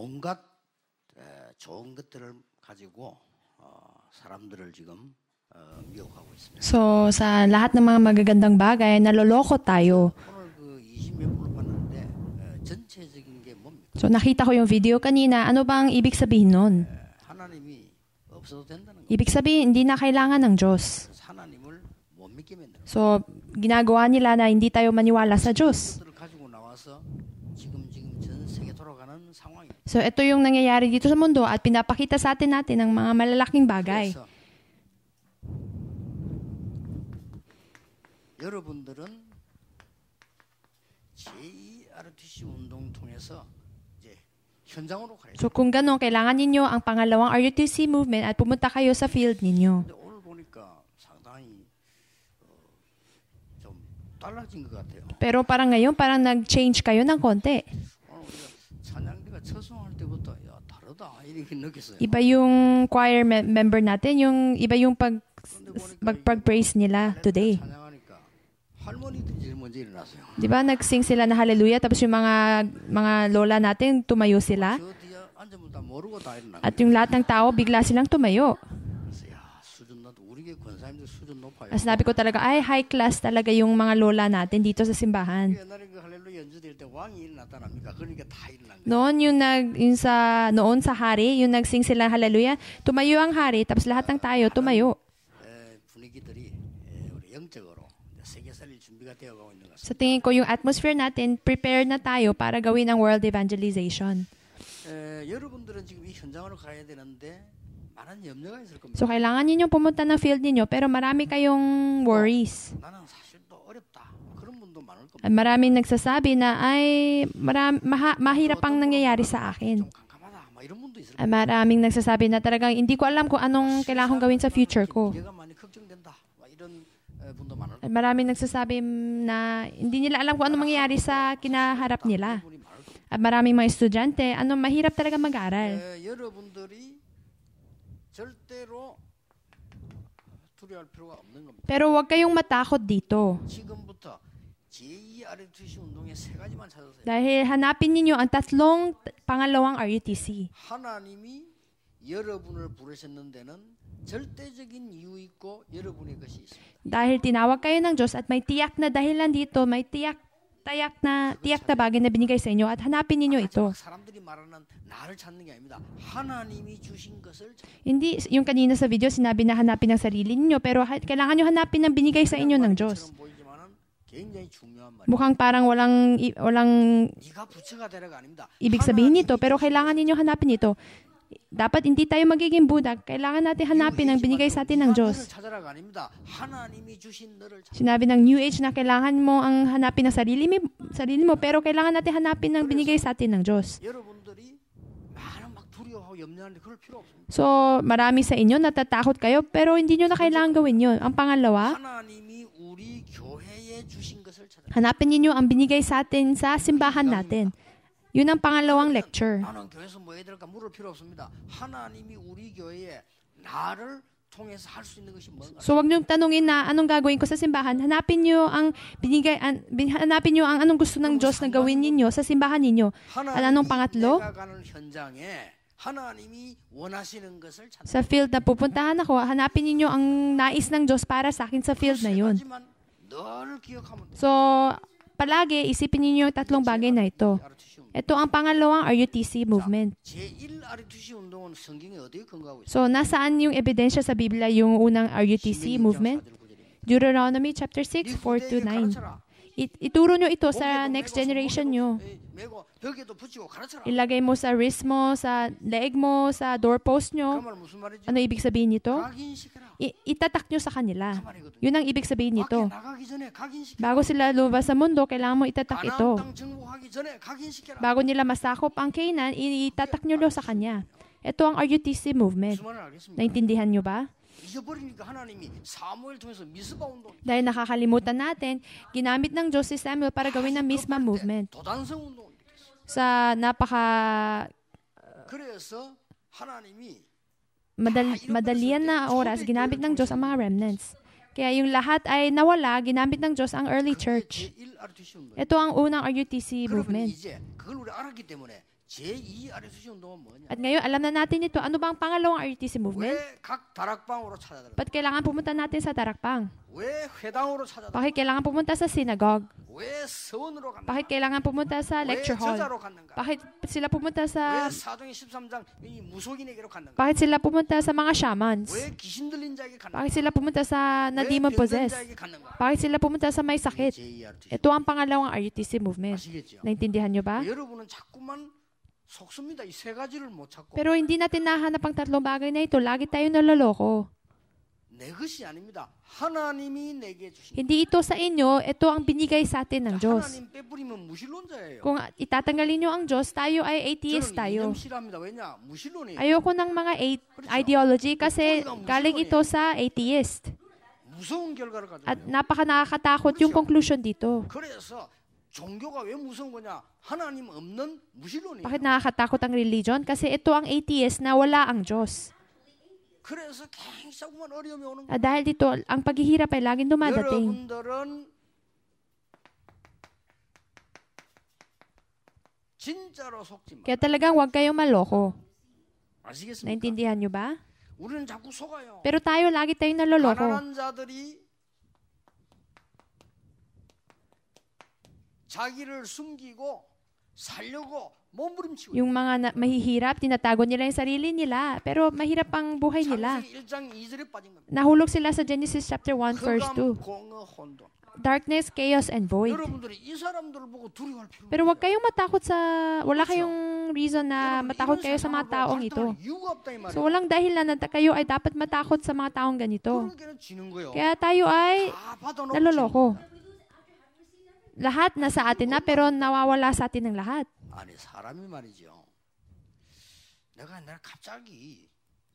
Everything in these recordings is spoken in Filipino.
온갖 좋은 것들을 가지고 사람들을 지금 미혹하고 있습니다. So, sa lahat ng mga magagandang bagay, naloloko tayo. 오늘 그 20몇 분을 봤는데 전체적인 게 뭡니까? So, nakita ko yung video kanina. Ano bang ibig sabihin nun? 하나님이 없어도 된다는 거. Ibig sabihin, hindi na kailangan ng Diyos. 하나님을 못 믿게 만드는 거. So, ginagawa nila na hindi tayo maniwala sa Diyos. 그것들을 가지고 나와서 지금 전 세계 돌아가는 상황이에요. So, ito yung nangyayari dito sa mundo at pinapakita sa atin ng mga malalaking bagay. 그래서 여러분들은 제2ROTC 운동 통해서 이제 현장으로 가야 돼요. So, kung gano'n, kailangan ninyo ang pangalawang RUTC movement at pumunta kayo sa field ninyo. 근데 오늘 보니까 상당히 좀 달라진 것 같아요. Pero parang ngayon, parang nag-change kayo ng konti. 오늘 우리가 찬양대가 처송할 때부터 야 다르다 이렇게 느꼈어요. Iba yung choir member natin, iba yung pag-praise nila today. 찬양하니까 할머니들이 제일 먼저 일어났어요. Di ba nag-sing sila na hallelujah tapos yung mga lola natin tumayo sila 저 뒤에 앉으면 다 모르고 다 일어나. at yung lahat ng tao bigla silang tumayo. 그래서 야 수준 높다. 우리 교회 권사님들 수준 높아요. As sabi ko talaga, ay high class talaga yung mga lola natin dito sa simbahan. 옛날에 그 할렐루야 연주될 때 왕이 일어났다랍니까? 그러니까 다 일어난 거예요. Noon noon sa hari, yung nag-sing sila hallelujah, tumayo ang hari tapos lahat ng tayo tumayo. 분위기들이 우리 영적으로 세계 살릴 준비가 되어가고 있는 것 같습니다. Sa tingin ko yung atmosphere natin, prepare na tayo para gawin ang world evangelization. 여러분들은 지금 이 현장으로 가야 되는데 많은 염려가 있을 겁니다. So kailangan ninyong pumunta ng field ninyo pero marami kayong worries. 나는 사실 또 어렵다. 그런 분도 많을 겁니다. At maraming nagsasabi na ay mahirap ang nangyayari sa akin. 좀 깜깜하다. 막 이런 분도 있을 At 겁니다. maraming nagsasabi na talagang hindi ko alam kung anong kailangan kong gawin sa future ko. 미래가 많이 걱정된다. 막 이런 분도 많을 At 겁니다. maraming nagsasabi na hindi nila alam kung anong mangyayari sa kinaharap nila. 분이 많을 겁니다. At maraming mga estudyante, mahirap talaga mag-aral. 여러분들이 절대로 두려워할 필요가 없는 겁니다. Pero huwag kayong matakot dito. 지금부터 제2ROTC 운동의 세 가지만 찾으세요. Dahil hanapin ninyo ang tatlong pangalawang RUTC. 하나님이 여러분을 부르셨는 데는 절대적인 이유 있고 여러분의 것이 있습니다. Dahil tinawag kayo ng Diyos at may tiyak na dahilan dito, may tiyak na bagay na binigay sa inyo at hanapin ninyo ito. 사람들이 말하는 나를 찾는 게 아닙니다. 하나님이 주신 것을 Hindi, yung kanina sa video, sinabi na hanapin ang sarili ninyo, pero kailangan nyo hanapin ang binigay sa inyo ng Diyos. 보이지만은 굉장히 중요한 말이에요. Mukhang parang walang 네가 부처가 되라가 아닙니다. ibig sabihin nito, pero kailangan ninyo hanapin ito. Dapat hindi tayo magiging budak. Kailangan natin hanapin ang binigay sa atin ng Diyos. 찾아라가 아닙니다. 하나님이 주신 너를 찾아. Sinabi ng New Age na kailangan mo ang hanapin ang sarili mo, pero kailangan natin hanapin ang binigay sa atin ng Diyos. 여러분들이 많은 막 두려워하고 염려하는데 그럴 필요 없습니다. So, marami sa inyo natatakot kayo, pero hindi nyo na kailangan gawin yun. Ang pangalawa, 하나님이 우리 교회에 주신 것을 찾아. hanapin ninyo ang binigay sa atin sa simbahan natin. Yun ang pangalawang lecture. 나는 교회에서 뭐 해야 될까 물을 필요 없습니다. 하나님이 우리 교회에 나를 통해서 할 수 있는 것이 뭔가. So, wag nyo tanungin na anong gagawin ko sa simbahan. Hanapin nyo ang anong gusto ng Diyos na gawin ninyo sa simbahan ninyo. At anong pangatlo? 내가 가는 현장에 하나님이 원하시는 것을 찾는. Sa field na pupuntahan ako, hanapin ninyo ang nais ng Diyos para sa akin sa field na yun. 하지만 늘 기억하면 돼. So, palagi, isipin ninyo yung tatlong bagay na ito. Ito ang pangalawang RUTC movement. 제1ROTC 운동은 성경에 어디에 근거하고 있어요? So, nasaan yung ebidensya sa Biblia yung unang RUTC movement? Deuteronomy chapter 6, 4 to 9. Ituro nyo ito sa next generation nyo. 메고 벽에도 붙이고 가르쳐라. Ilagay mo sa wrist mo, sa leeg mo, sa doorpost 그 nyo. 말 무슨 말이지? Ano ibig sabihin nito? 각인시켜라. Itatak nyo sa kanila. 그 말이거든요. Yun ang ibig sabihin 밖에 nito. 나가기 전에 각인시켜라. Bago sila lumabas sa mundo, kailangan mo itatak ito. 가나안 땅 정복하기 전에 각인시켜라. Bago nila masakop ang Canaan, itatak nyo sa kanya. Ito ang RUTC movement. 무슨 말을 알겠습니까? Naintindihan nyo ba? 잊어버리니까 하나님이 사무엘 통해서 미스바 운동, Dahil nakakalimutan natin, ginamit ng Diyos si Samuel para gawin ang misma movement. 도단성 운동. Sa 그래서 하나님이 madalian na oras, ginamit ng Diyos ang mga remnants. Kaya yung lahat ay nawala, ginamit ng Diyos ang early church. 제1ROTC 운동. Ito ang unang RUTC 그러면 movement. 이제 그걸 우리 알았기 때문에 제2 RUTC 운동은 뭐냐? At ngayon, alam na natin ito. Ano ba ang pangalawang RUTC movement? 왜 각 다락방으로 찾아들어? Ba't kailangan pumunta natin sa darakpang? 왜 회당으로 찾아들어? Bakit kailangan pumunta sa synagogue? 왜 서원으로 간다? Bakit kailangan pumunta sa 왜 lecture hall? 저자로 갔는가? Bakit sila pumunta 왜 sa 사도행 13장 이 무속인에게로 갔는가? Bakit sila pumunta sa mga shamans? 왜 귀신 들린 자에게 갔는가? Bakit sila pumunta sa na 왜 demon 병든 possessed? 자에게 갔는가? Bakit sila pumunta sa may sakit? 제2 RUTC. Ito ang pangalawang RUTC movement. 아시겠죠? Naintindihan nyo ba? 여러분은 자꾸만 속습니다. 이 세 가지를 못 찾고 Pero hindi natin nahanap ang tatlong bagay na ito. Lagi tayo naloloko. 내 것이 아닙니다. 하나님이 내게 주신 Hindi ito sa inyo. Ito ang binigay sa atin ng Diyos. 하나님 빼뿌리면 무신론자예요. Kung itatanggalin nyo ang Diyos, tayo ay atheist 저는 tayo. 이념 싫어합니다. 왜냐? 무신론이에요. Ayoko ng mga ideology kasi galing ito sa atheist. 무서운 결과를 가져요. At napaka nakakatakot yung conclusion dito. 그래서 종교가 왜 무서운 거냐? 하나님 없는 무신론이에요. Bakit nakakatakot ang religion? Kasi ito ang atheist na wala ang Diyos. 그래서 자꾸만 어려움이 오는 거예요. Dahil dito, ang paghihirap ay laging dumadating. 여러분들은 진짜로 속지 마. Kaya talagang huwag kayong maloko. 아시겠습니까? Naintindihan nyo ba? 우리는 자꾸 속아요. Pero tayo, lagi tayong naloloko. 가난한 자들이 자기를 숨기고 살려고 몸부림치고 Yung mga mahihirap, tinatago nila yung sarili nila. Pero mahirap ang buhay nila. 창세기 1장 2절에 빠진 겁니다. Nahulog sila sa Genesis chapter 1 verse 2. 공허 혼돈. Darkness, chaos, and void. 여러분들이 이 사람들을 보고 두려워할 필요 Pero wag kayong matakot sa... Wala kayong reason na matakot kayo sa mga taong ito. 이유가 없다 이 말이에요. So walang dahilan na kayo ay dapat matakot sa mga taong ganito. 그러게는 지는 거예요. Kaya tayo ay 다 받아놓고 naloloko. Lahat nasa atin na pero nawawala sa atin ng lahat. 아니 사람이 말이죠. 내가 갑자기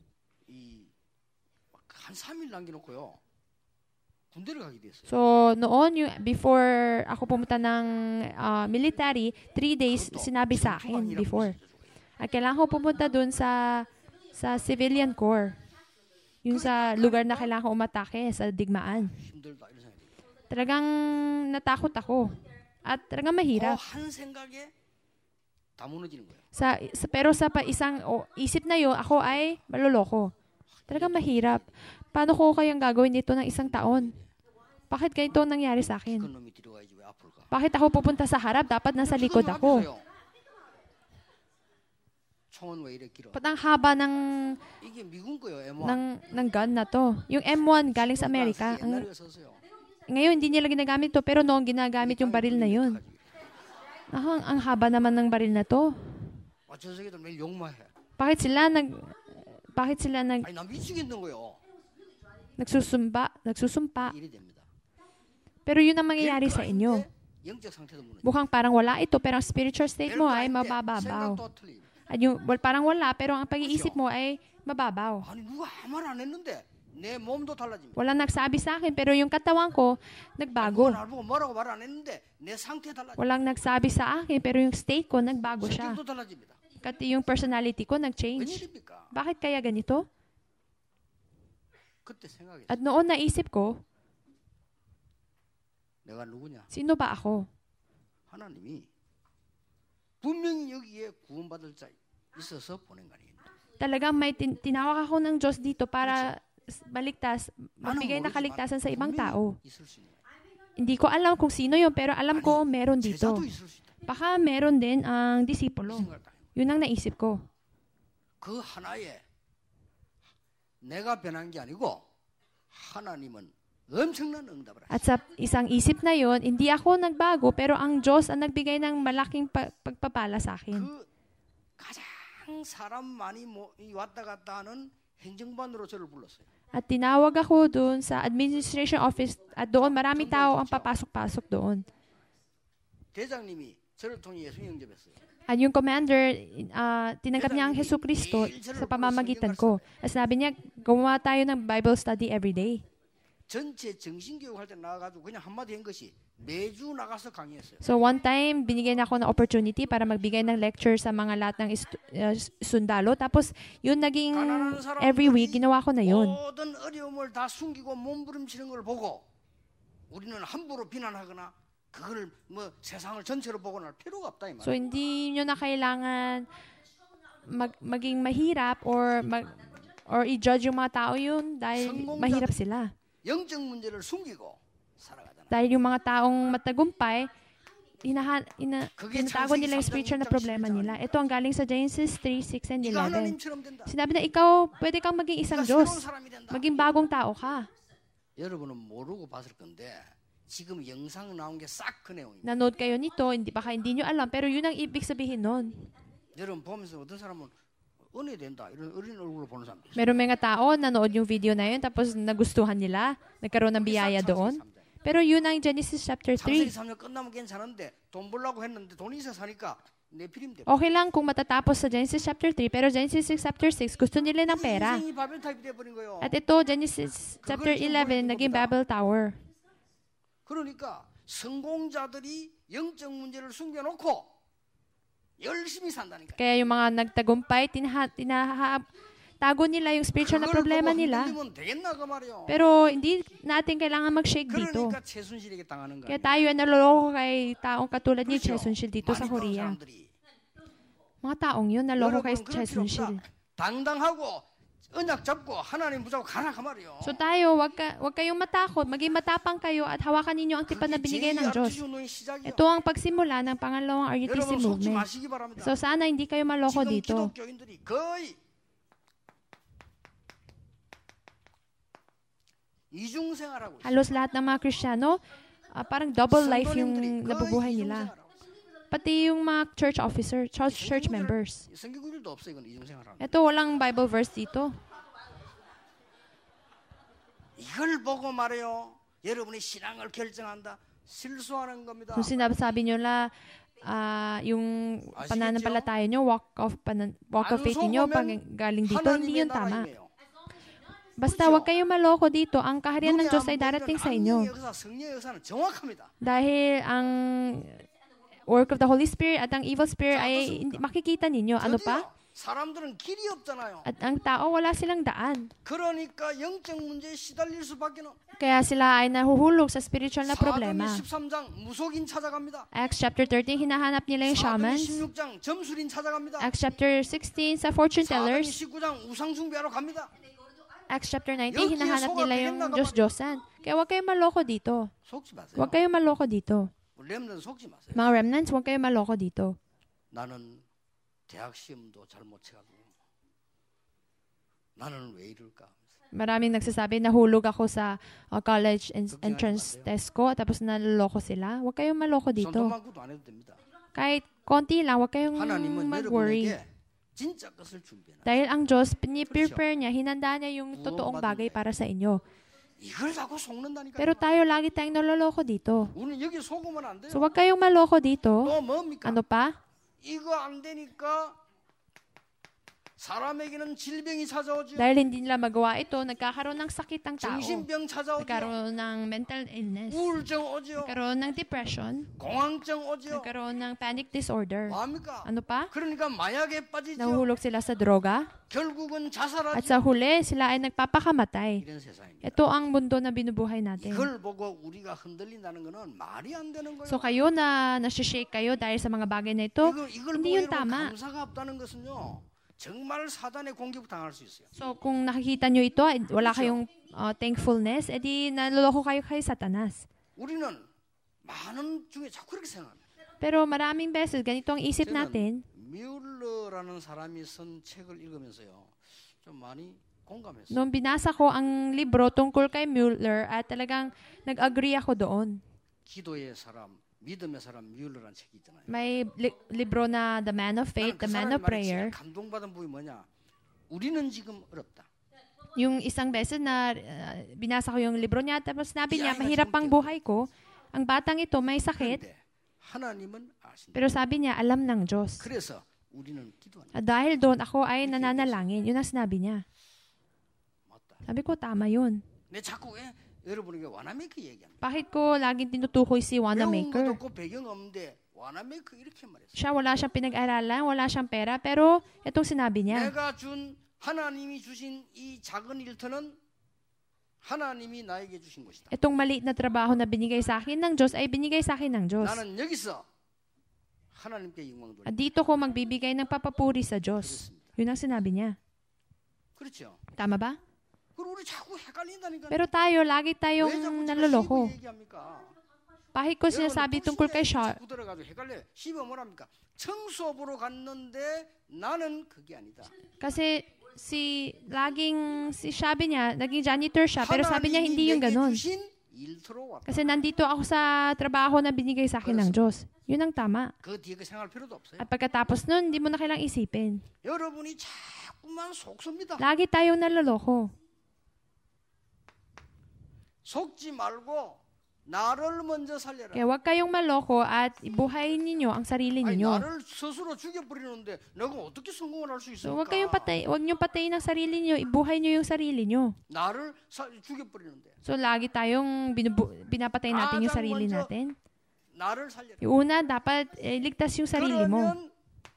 한 3일 남겨놓고요. 군대를 가게 됐어요. So noon, before ako pumunta ng military, 3 days sinabi sa akin before. At kailangan ko pumunta dun sa civilian corps. Yung sa lugar na kailangan ko umatake, sa digmaan. 힘들다 이런 생각이. Talagang natakot ako. At talagang mahirap. 한 생각에 다 무너지는 거예요. Pero sa isang isip na yun, ako ay maloloko. Talagang mahirap. Paano ko kayang gagawin ito ng isang taon? Bakit ganito nangyari sa akin? 그놈이 뒤로가야지 왜 앞으로 가? Bakit ako pupunta sa harap? Dapat nasa likod ako. 총은 왜 이래 길어? Ba't ang haba ng 이게 미군 거예요, M1. ng gun na to? Yung M1 galing sa Amerika. 옛날에 썼어요. Ngayon, hindi nila ginagamit to, pero noong ginagamit yung baril na yun. Ang haba naman ng baril na to. 전 세계들 매일 욕만 해. Bakit sila 아니 나 미치겠는 거예요. nagsusumpa? 일이 됩니다. Pero yun ang mangyayari sa inyo. 영적 상태도 무너져. Mukhang parang wala ito, pero ang spiritual state mo ay mabababaw. 생각도 틀리고. At yung parang wala, pero ang pag-iisip mo ay mababaw. 아니 누가 아무 말 안 했는데 내 몸도 달라집니다. Walang nagsabi sa akin, pero yung katawan ko, nagbago. 누가 나를 보고 뭐라고 말 안 했는데 내 상태 달라집니다. Walang nagsabi sa akin, pero yung state ko, nagbago siya. 성격도 달라집니다. Kati yung personality ko, nag-change. 웬일입니까? Bakit kaya ganito? 그때 생각했어요. At noon naisip ko, 내가 누구냐? sino ba ako? 하나님이 분명히 여기에 구원받을 자 있어서 보낸 거 아니겠냐? Talagang may tinawag ako ng Diyos dito para maligtas, magbigay na kaligtasan sa ibang tao. 있을 수 있는. Hindi ko alam kung sino yun, pero alam ko meron dito. 제자도 있을 수 있다. Baka meron din ang disipulo. 이 생각을 딱 해요. Yun ang naisip ko. 그 하나에 내가 변한 게 아니고 하나님은 엄청난 응답을 하셨어요. At sa isang isip na yun, hindi ako nagbago, pero ang Diyos ang nagbigay ng malaking pagpapala sa akin. 그 가장 사람 많이 왔다 갔다 하는 행정반으로 저를 불렀어요. At tinawag ako doon sa administration office at doon marami tao ang papasok-pasok doon. 대장님이 저를 통해 예수 영접했어요. At yung commander, tinanggap niya ang Hesus Kristo sa pamamagitan ko. At sabi niya, gumawa tayo ng Bible study every day. 전체 정신교육 할 때 나가가지고 그냥 한마디 한 것이 매주 나가서 강의했어요. So one time, binigyan ako ng opportunity para magbigay ng lecture sa mga lahat ng sundalo. Tapos, yun naging every week, ginawa ko na yun. 모든 어려움을 다 숨기고 몸부림치는 걸 보고 우리는 함부로 비난하거나 그걸 뭐 세상을 전체로 보고 날 필요가 없다 이 So, 말이야. hindi nyo na kailangan maging mahirap or i-judge yung mga tao yun dahil mahirap sila. 영적 문제를 숨기고 살아가잖아. Dahil yung mga taong matagumpay, tinatago nila yung spiritual na problema nila. Ito ang galing sa Genesis 3, 6, and 네가 11. 하나님처럼 된다. Sinabi na ikaw, pwede kang maging isang 네가 새로운 Diyos. 사람이 된다. Maging bagong tao ka. 여러분은 모르고 봤을 건데 지금 영상 나온 게 싹 그 내용입니다. Nanood kayo nito, baka hindi nyo alam, pero yun ang ibig sabihin nun. 여러분 보면서 어떤 사람은 은혜 된다 이런 어린 얼굴로 보는 사람도 있어요. Meron mga tao, nanood yung video na yun, tapos nagustuhan nila, nagkaroon ng biyaya doon. Pero yun ang Genesis chapter 창세기 3. 3년 끝나면 괜찮은데 돈 벌려고 했는데 돈이 있어 사니까 네피림 돼. Okay lang kung matatapos sa Genesis chapter 3, pero Genesis 6 chapter 6, gusto nila ng pera. 인생이 바벨 타입이 돼 버린 거예요. At ito, Genesis chapter 11, naging Babel Tower. 그러니까 성공자들이 영적 문제를 숨겨놓고 열심히 산다니까. Kaya yung mga nagtagumpay, tago nila yung spiritual na problema nila. 흔들리면 되겠나 그 말이요. Pero hindi natin kailangan mag-shake dito. 그러니까 최순실에게 당하는 Kaya 거예요. tayo ay naloloko kay taong katulad ni 그렇죠? Chaesunshil dito sa 많이 그런 Korea. 사람들이. Mga taong yun, naloko kay 여러분 그럴 필요 Chaesunshil. 없다. 당당하고 언약 잡고 하나님 붙잡고 가라 그 말이요. So tayo, wag kayong matakot, maging matapang kayo at hawakan ninyo ang tipan na binigay ng Diyos. 시작이요. Ito ang pagsimula ng pangalawang RUTC 여러분 속지 movement. 마시기 바랍니다. So sana hindi kayo maloko 지금 dito. 기독교인들이 거의 이중생활하고 있어요. Halos lahat ng mga Kristiyano, parang double life yung nabubuhay nila. Pati yung mga church officer, church members. 성경구절도 없어 이건 이중생활하는. Ito, walang Bible verse dito. 이걸 보고 말해요. 여러분의 신앙을 결정한다. 실수하는 겁니다. Kung sinasabi nyo na yung pananampalataya nyo, walk of faith nyo, pag galing dito, hindi yun tama. Basta wag kayong maloko dito. Ang kaharian ng Diyos ay darating sa inyo. Dahil ang work of the Holy Spirit at ang evil spirit ay makikita ninyo. Ano pa? 사람들은 길이 없잖아요. At ang tao, wala silang daan. 그러니까 영적 문제에 시달릴 수밖에 없는. Kaya sila ay nahuhulog sa spiritual na problema. 사도행전 13장 무속인 찾아갑니다. Acts chapter 13, hinahanap nila yung shamans. 사도행전 16장 점술인 찾아갑니다. Acts chapter 16, sa fortune tellers. 사도행전 19장 우상 숭배하러 갑니다. Acts chapter 19, hinahanap nila yung Diyos-Diyosan. Kaya huwag kayong maloko dito. 속지 마세요. Huwag kayong maloko dito. 렘넌트 속지 마세요. Mga remnants, huwag kayong maloko dito. 나는 대학 시험도 잘 못 쳐가지고 나는 왜 이럴까? Maraming nagsasabi, nahulog ako sa college entrance test ko, tapos naloloko sila. Huwag kayong maloko dito. 손톱만큼도 안 해도 됩니다. Kahit konti lang, huwag kayong 하나님은 mag-worry. 여러분에게 진짜 것을 준비해놔. Dahil ang Diyos, prepare niya, hinanda niya yung totoong bagay para sa inyo. 이걸 자꾸 속는다니까. Pero tayo, lagi tayong naloloko dito. 우리는 여기 속으면 안 돼요. So, huwag kayong maloko dito. 또 뭡니까? Ano pa? 이거 안 되니까 사람에게는 질병이 찾아오죠. Dahil hindi nila magawa ito, nagkakaroon ng sakit ang tao. 정신병 찾아오죠. Nagkaroon ng mental illness. 우울증 오죠. Nagkaroon ng depression. 공황증 오죠. Nagkaroon ng panic disorder. 뭐합니까? Ano pa? 그러니까 마약에 빠지죠. Nahuhulog sila sa droga. 결국은 At 자살하죠. sa huli, sila ay nagpapakamatay. 이런 세상입니다. Ito ang mundo na binubuhay natin. 이걸 보고 우리가 흔들린다는 것은 말이 안 되는 거예요. So kayo na nasi-shake kayo dahil sa mga bagay na ito, 이걸 hindi 보고 yun 여러분 tama. 감사가 없다는 것은요. 정말 사단의 공격 당할 수 있어요. So kung nakikita nyo ito, wala kayong thankfulness, edi naloloko kayo kay Satanas. 우리는 많은 중에 자꾸 그렇게 생각합니다. Pero maraming beses, ganito ang isip natin. 뮬러라는 사람이 쓴 책을 읽으면서요. 좀 많이 공감했어요. Nung binasa ko ang libro tungkol kay Mueller, at talagang nag-agree ako doon. 기도의 사람, 믿음의 사람 뮬러라는 책이 있잖아요. May libro na The Man of Faith, The Man of Prayer. 감동받은 부분이 뭐냐? 우리는 지금 어렵다. Yung isang beses na binasa ko yung libro niya, tapos sinabi niya, mahirap ang buhay ko. Ang batang ito may sakit, 그런데 하나님은 아신다. pero sabi niya, alam ng Diyos. 그래서 우리는 기도한다. At dahil doon, ako ay nananalangin. Yun ang sinabi niya. 맞다. Sabi ko, tama yun. 내 자꾸 왜 여러분에게 와나메이크 얘기합니다. Bakit ko laging tinutukoy si 배운 Wanamaker? 것도 없고 배경 없는데 와나메이크 이렇게 말했어요. Siya wala siyang pinag-aralan, wala siyang pera, pero itong sinabi niya, 내가 준 하나님이 주신 이 작은 일터는 하나님이 나에게 주신 것이다. Itong maliit na trabaho na binigay sa akin ng Diyos ay binigay sa akin ng Diyos. 나는 여기서 하나님께 영광 돌려. At dito ko magbibigay ng papapuri sa Diyos. Yun ang sinabi niya. 그렇죠. Tama ba? 그리고 우리 자꾸 헷갈린다니까. Pero tayo, lagi 왜 tayong 자꾸 제가 naloloko. 시브 얘기합니까? Bakit ko sinasabi tungkol kay Shaw? 자꾸 들어가지고 헷갈려. 시브 뭐랍니까? 청소부로 갔는데 나는 그게 아니다. Kasi si sabi niya, naging janitor siya, pero sabi niya hindi yung ganun. 주신 일터로 왔다. Kasi nandito ako sa trabaho na binigay sa akin ng Diyos. Yun ang tama. 그 뒤에 그 생각할 필요도 없어요. At pagkatapos nun, hindi mo na kailangang isipin. 여러분이 자꾸만 속습니다. Lagi tayong naloloko. 속지 말고 나를 먼저 살려라. Kaya huwag kayong maloko at ibuhay ninyo ang sarili 아니, ninyo. 나를 스스로 죽여버리는데 내가 어떻게 성공을 할 수 So huwag kayong 있습니까? huwag niyong patayin ang sarili niyo, ibuhay niyo yung sarili niyo. 나를 죽여버리는데 So lagi tayong pinapatay natin yung sarili natin. 나를 살려라. Yung una, dapat ligtas yung sarili mo. 그러면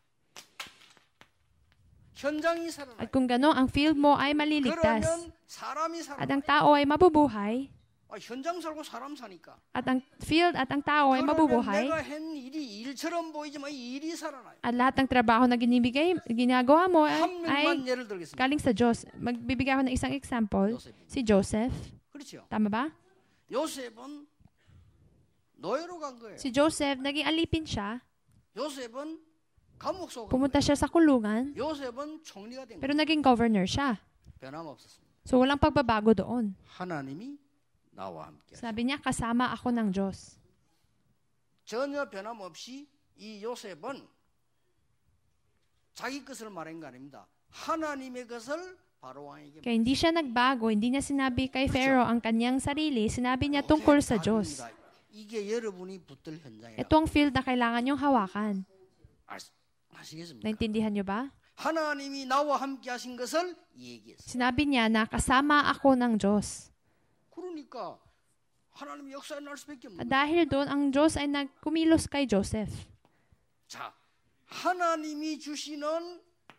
현장이 살아나요. At kung gano'n, ang field mo ay maliligtas. 그러면 사람이 At 살아나요. ang tao ay mabubuhay. 현장 살고 사람 사니까. At ang field at ang tao ay 그러면 mabubuhay. 내가 한 일이 일처럼 보이지만 이 일이 살아나요. At lahat ng trabaho na ginagawa mo 한 ay 명만 예를 들겠습니다. galing sa Diyos. Magbibigay ako ng isang example. 요셉. Si Joseph. 그렇죠. Tama ba? 요셉은 노예로 간 거예요. Si Joseph, naging alipin siya. 요셉은 감옥 속에 Pumunta siya sa kulungan. 요셉은 총리가 된 거예요. Pero naging governor siya. 변함없었습니다. So walang pagbabago doon. 하나님이 나와 함께. Sabi niya, kasama ako ng Diyos. 전혀 변함없이 이 요셉은 자기 것을 말한 거 아닙니다. 하나님의 것을 바로 왕에게. Kaya hindi siya nagbago, hindi niya sinabi kay Pharaoh ang kanyang sarili, sinabi niya tungkol sa Diyos. 이게 여러분이 붙들 현장이에요. Ito ang field na kailangan niyong hawakan. 아시겠습니까? Naintindihan niyo ba? 하나님이 나와 함께 하신 것을 얘기했어요. Sinabi niya na kasama ako ng Diyos. 그러니까 하나님이 역사에 날 수밖에 없는 At 거예요. dahil doon, ang Diyos ay nagkumilos kay Joseph. 자, 하나님이 주시는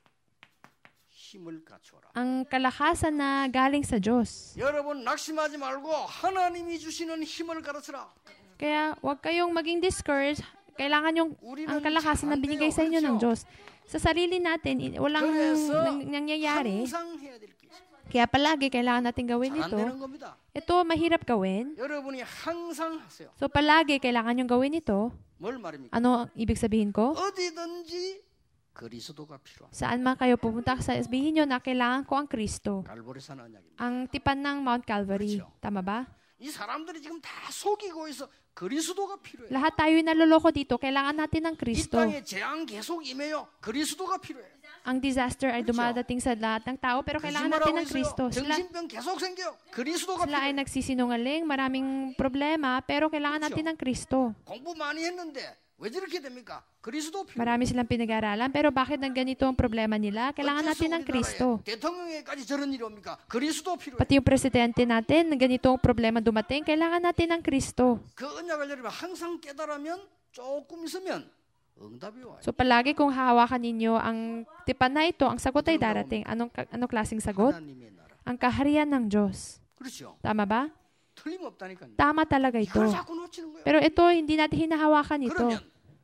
힘을 갖춰라. Ang kalakasan na galing sa Diyos. 여러분 낙심하지 말고 하나님이 주시는 힘을 가르쳐라. Kaya huwag kayong maging discouraged. Kailangan yung ang kalakasan na binigay sa inyo ng Diyos. Sa sarili natin, walang 그래서 nangyayari. 항상 해야 될 게 있어요. Kaya palagi kailangan natin gawin 잘 안 ito. 되는 겁니다. Ito mahirap gawin. 여러분이 항상 하세요. So palagi kailangan yung gawin ito. 뭘 말입니까? Ano ang ibig sabihin ko? 어디든지 그리스도가 필요합니다. Saan man kayo pumunta, sabihin nyo na kailangan ko ang Kristo. 갈보리산 언약입니다. Ang tipan ng Mount Calvary. Tama ba? 이 사람들이 지금 다 속이고 있어. 그리스도가 필요해요. Lahat tayo naloloko dito. Kailangan natin ng 이 Kristo. 땅에 재앙 계속 임해요. 그리스도가 필요해요. Ang disaster ay dumadating sa lahat ng tao, pero kailangan natin 거짓말하고 ng Kristo. 있어요. Sila 정신병 계속 생겨요. 그리스도가 ay 필요해요. nagsisinungaling, maraming problema, pero kailangan natin ng Kristo. 공부 많이 했는데 왜 저렇게 됩니까? 그리스도 필요해요. Marami silang pinag-aralan, pero bakit nang ganito ang problema nila? Kailangan natin ng Kristo. 대통령에까지 저런 일이 옵니까? 그리스도 필요해요. Pati yung presidente natin, na ganito ang problema dumating, kailangan natin ng Kristo. 그 언약을 여러분 항상 깨달으면 조금 있으면 응답이 와요. So palagi kung hahawakan ninyo ang tipan na ito, ang sagot ay darating. Anong klaseng sagot? 하나님의 나라. Ang kaharian ng Diyos. 그렇죠. Tama ba? 틀림없다니까요. Tama talaga ito. 이걸 자꾸 놓치는 거예요. Pero ito, hindi natin hinahawakan ito. 그러면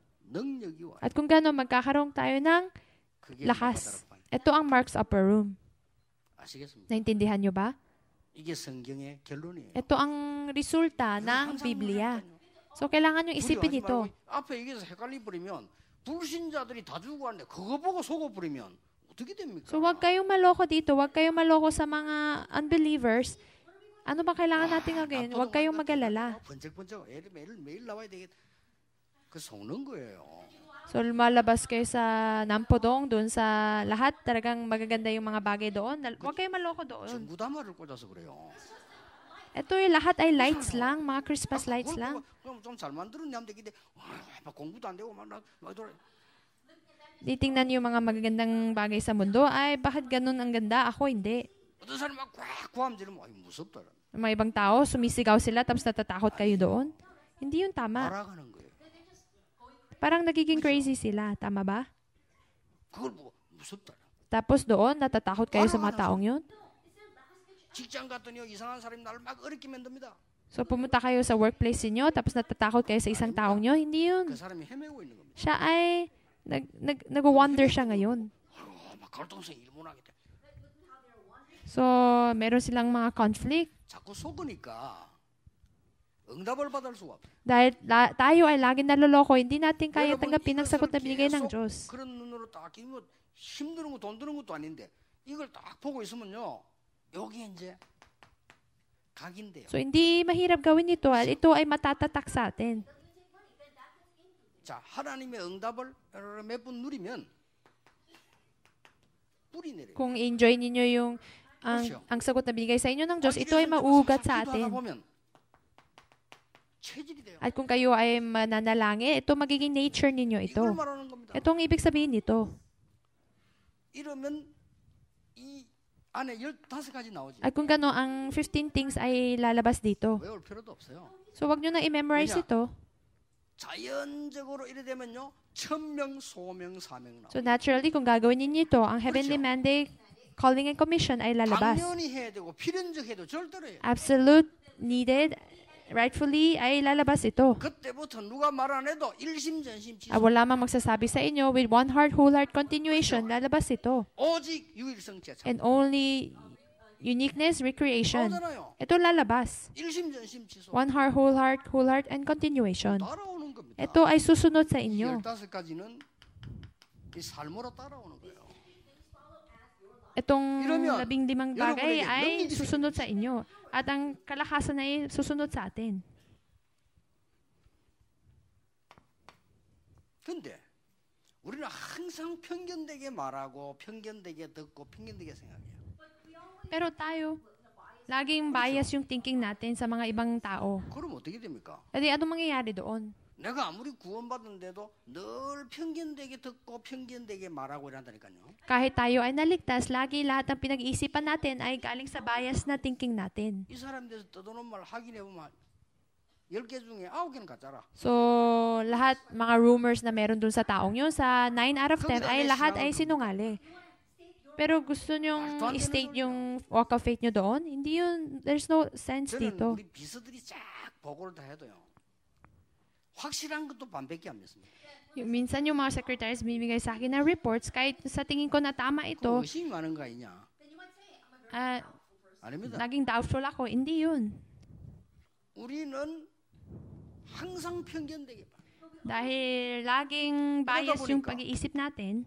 능력이 와요. At kung gano'n, magkakaroon tayo ng 그게 lakas. 나가다라고 Ito ang Mark's Upper Room. 아시겠습니까? Naintindihan nyo ba? 이게 성경의 결론이에요. Ito ang resulta ng Biblia. So, kailangan nyo isipin ito. 앞에 얘기해서 헷갈리 버리면 불신자들이 다 죽고 왔는데 그거 보고 속어 버리면 어떻게 됩니까? So, huwag kayong maloko dito. Huwag kayong maloko sa mga unbelievers. Ano ba kailangan natin gawin? Huwag kayong mag-alala. 번쩍번쩍 매일 나와야 되겠. 그 속는 거예요. So, lumalabas kayo sa Nampodong, doon sa lahat. Talagang magaganda yung mga bagay doon. Huwag kayong maloko doon. 전구다마를 꽂아서 그래요. Ito yung lahat ay lights lang, mga Christmas lights lang. 그럼 좀 잘 만들었네 하면 되겠는데 공부도 안 되고 막 돌아. Titingnan niyo yung mga magagandang bagay sa mundo. Ay, bakit ganun ang ganda? Ako hindi. 어떤 사람이 막 구함 지르면 무섭다. Mga ibang tao, sumisigaw sila tapos natatakot kayo doon. Hindi yun tama. 알아가는 거예요. Parang nagiging crazy sila. Tama ba? 그걸 보고 무섭다. Tapos doon, natatakot kayo sa mga taong yun. 직장 갔더니 이상한 사람이 나를 막 어렵게 만듭니다. So pumunta kayo sa workplace niyo tapos natatakot kayo sa isang taong niyo, hindi yun. 그 사람이 헤매고 있는 겁니다. Siya ay nag-wonder siya ngayon. 막 갈등성 일문하게 돼. So meron silang mga conflict 자꾸 속으니까 응답을 받을 수가 없어요. dahil tayo ay laging naloloko, hindi natin kaya tanggapin ang sagot na binigay ng Diyos. 그런 눈으로 딱 뭐 힘드는 거 돈 드는 것도 아닌데 이걸 딱 보고 있으면요. 여기 이제 각인데요. So hindi mahirap gawin ito at ito ay matatatak sa atin. 자, 하나님의 응답을 몇 분 누리면 뿌리 내려요. Kung enjoy ninyo yung ang sagot na binigay sa inyo ng Diyos, ito ay mauugat sa atin. 보면 체질이 돼요. At kung kayo ay mananalangin, ito magiging nature ninyo ito. 이걸 말하는 겁니다. Itong ibig sabihin nito. 이러면 이 안에 15가지 나오지. At kung gano'n, ang 15 things ay lalabas dito. 외울 필요도 없어요. So wag nyo na i-memorize ito. 자연적으로 이래 되면요. 천명, 소명, 사명 나와요. So naturally, kung gagawin ninyo ito, ang heavenly mandate, calling and commission ay lalabas. 당연히 해야 되고 필연적 해도 절대로 해요. Absolute, needed, rightfully ay lalabas ito. 그때부터 누가 말 안 해도 일심전심 지속. Wala mang magsasabi sa inyo, with one heart, whole heart continuation, lalabas ito. 오직 유일성체 참. And only uniqueness, recreation. 나오잖아요. Ito lalabas. 일심전심 지속. One heart, whole heart, and continuation. 따라오는 겁니다. Ito ay susunod sa inyo. 15가지는 이 삶으로 따라오는 거예요. Itong 이러면 15 bagay 여러분에게 ay 능력이 susunod sa inyo. At ang kalakasan ay susunod sa atin. 근데 우리는 항상 편견되게 말하고 편견되게 듣고 편견되게 생각해요. Pero tayo, laging bias yung thinking natin sa mga ibang tao. 그럼 어떻게 됩니까? E di, anong mangyayari doon? 내가 아무리 구원받은데도 늘 편견되게 듣고 편견되게 말하고 이런다니까요. Kahit tayo ay naligtas, lagi lahat ng pinag-iisipan natin ay galing sa bias na thinking natin. 이 사람에 대해서 떠도는 말 확인해보면 10개 중에 9개는 가짜라. So, lahat mga rumors na meron dun sa taong yun, sa 9 out of 10 ay lahat ay sinungaling. Pero gusto nyong i-state yung walk of faith nyo doon? Hindi yun, there's no sense 저는 dito. 우리 비서들이 쫙 보고를 다 해도요. 확실한 것도 반밖에 안 믿습니다. Minsan yung mga secretaries bibigay sa akin na reports, kahit sa tingin ko na tama 그 ito, 의심이 많은 거 아니냐? 아닙니다. naging doubtful ako. Hindi yun. 우리는 항상 편견되게 봐. Dahil laging bias yung pag-iisip natin,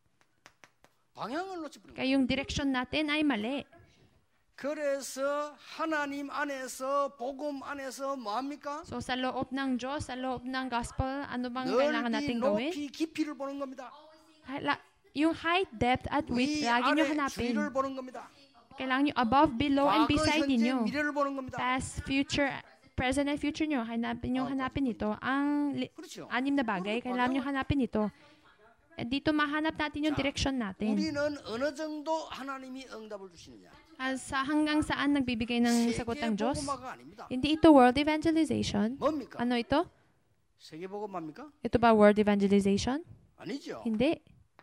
방향을 놓치버린 거예요. kaya yung direction natin ay mali. 그래서 하나님 안에서 복음 안에서 뭐 합니까? So sa loob ng Diyos, sa loob ng gospel, ano bang kailangan 넓이, natin gawin? 높이, 깊이를 보는 겁니다. Yung height, depth, at width, 위, lagi nyo 아래, hanapin. 주위를 보는 겁니다. Kailangan nyo above, below, and 과거, beside 현재, ninyo. 미래를 보는 겁니다. Past, future, present, and future nyo. Hanapin ito. Ang 그렇죠. 6 na bagay, kailangan nyo hanapin ito. At dito mahanap natin yung direction natin. 우리는 어느 정도 하나님이 응답을 주시느냐? Sa hanggang saan nagbibigay ng sagot ng Diyos? 세계복음화가 아닙니다. Hindi ito world evangelization. 뭡니까? Ano ito? 세계복음화입니까? Ito ba world evangelization? 아니죠. Hindi.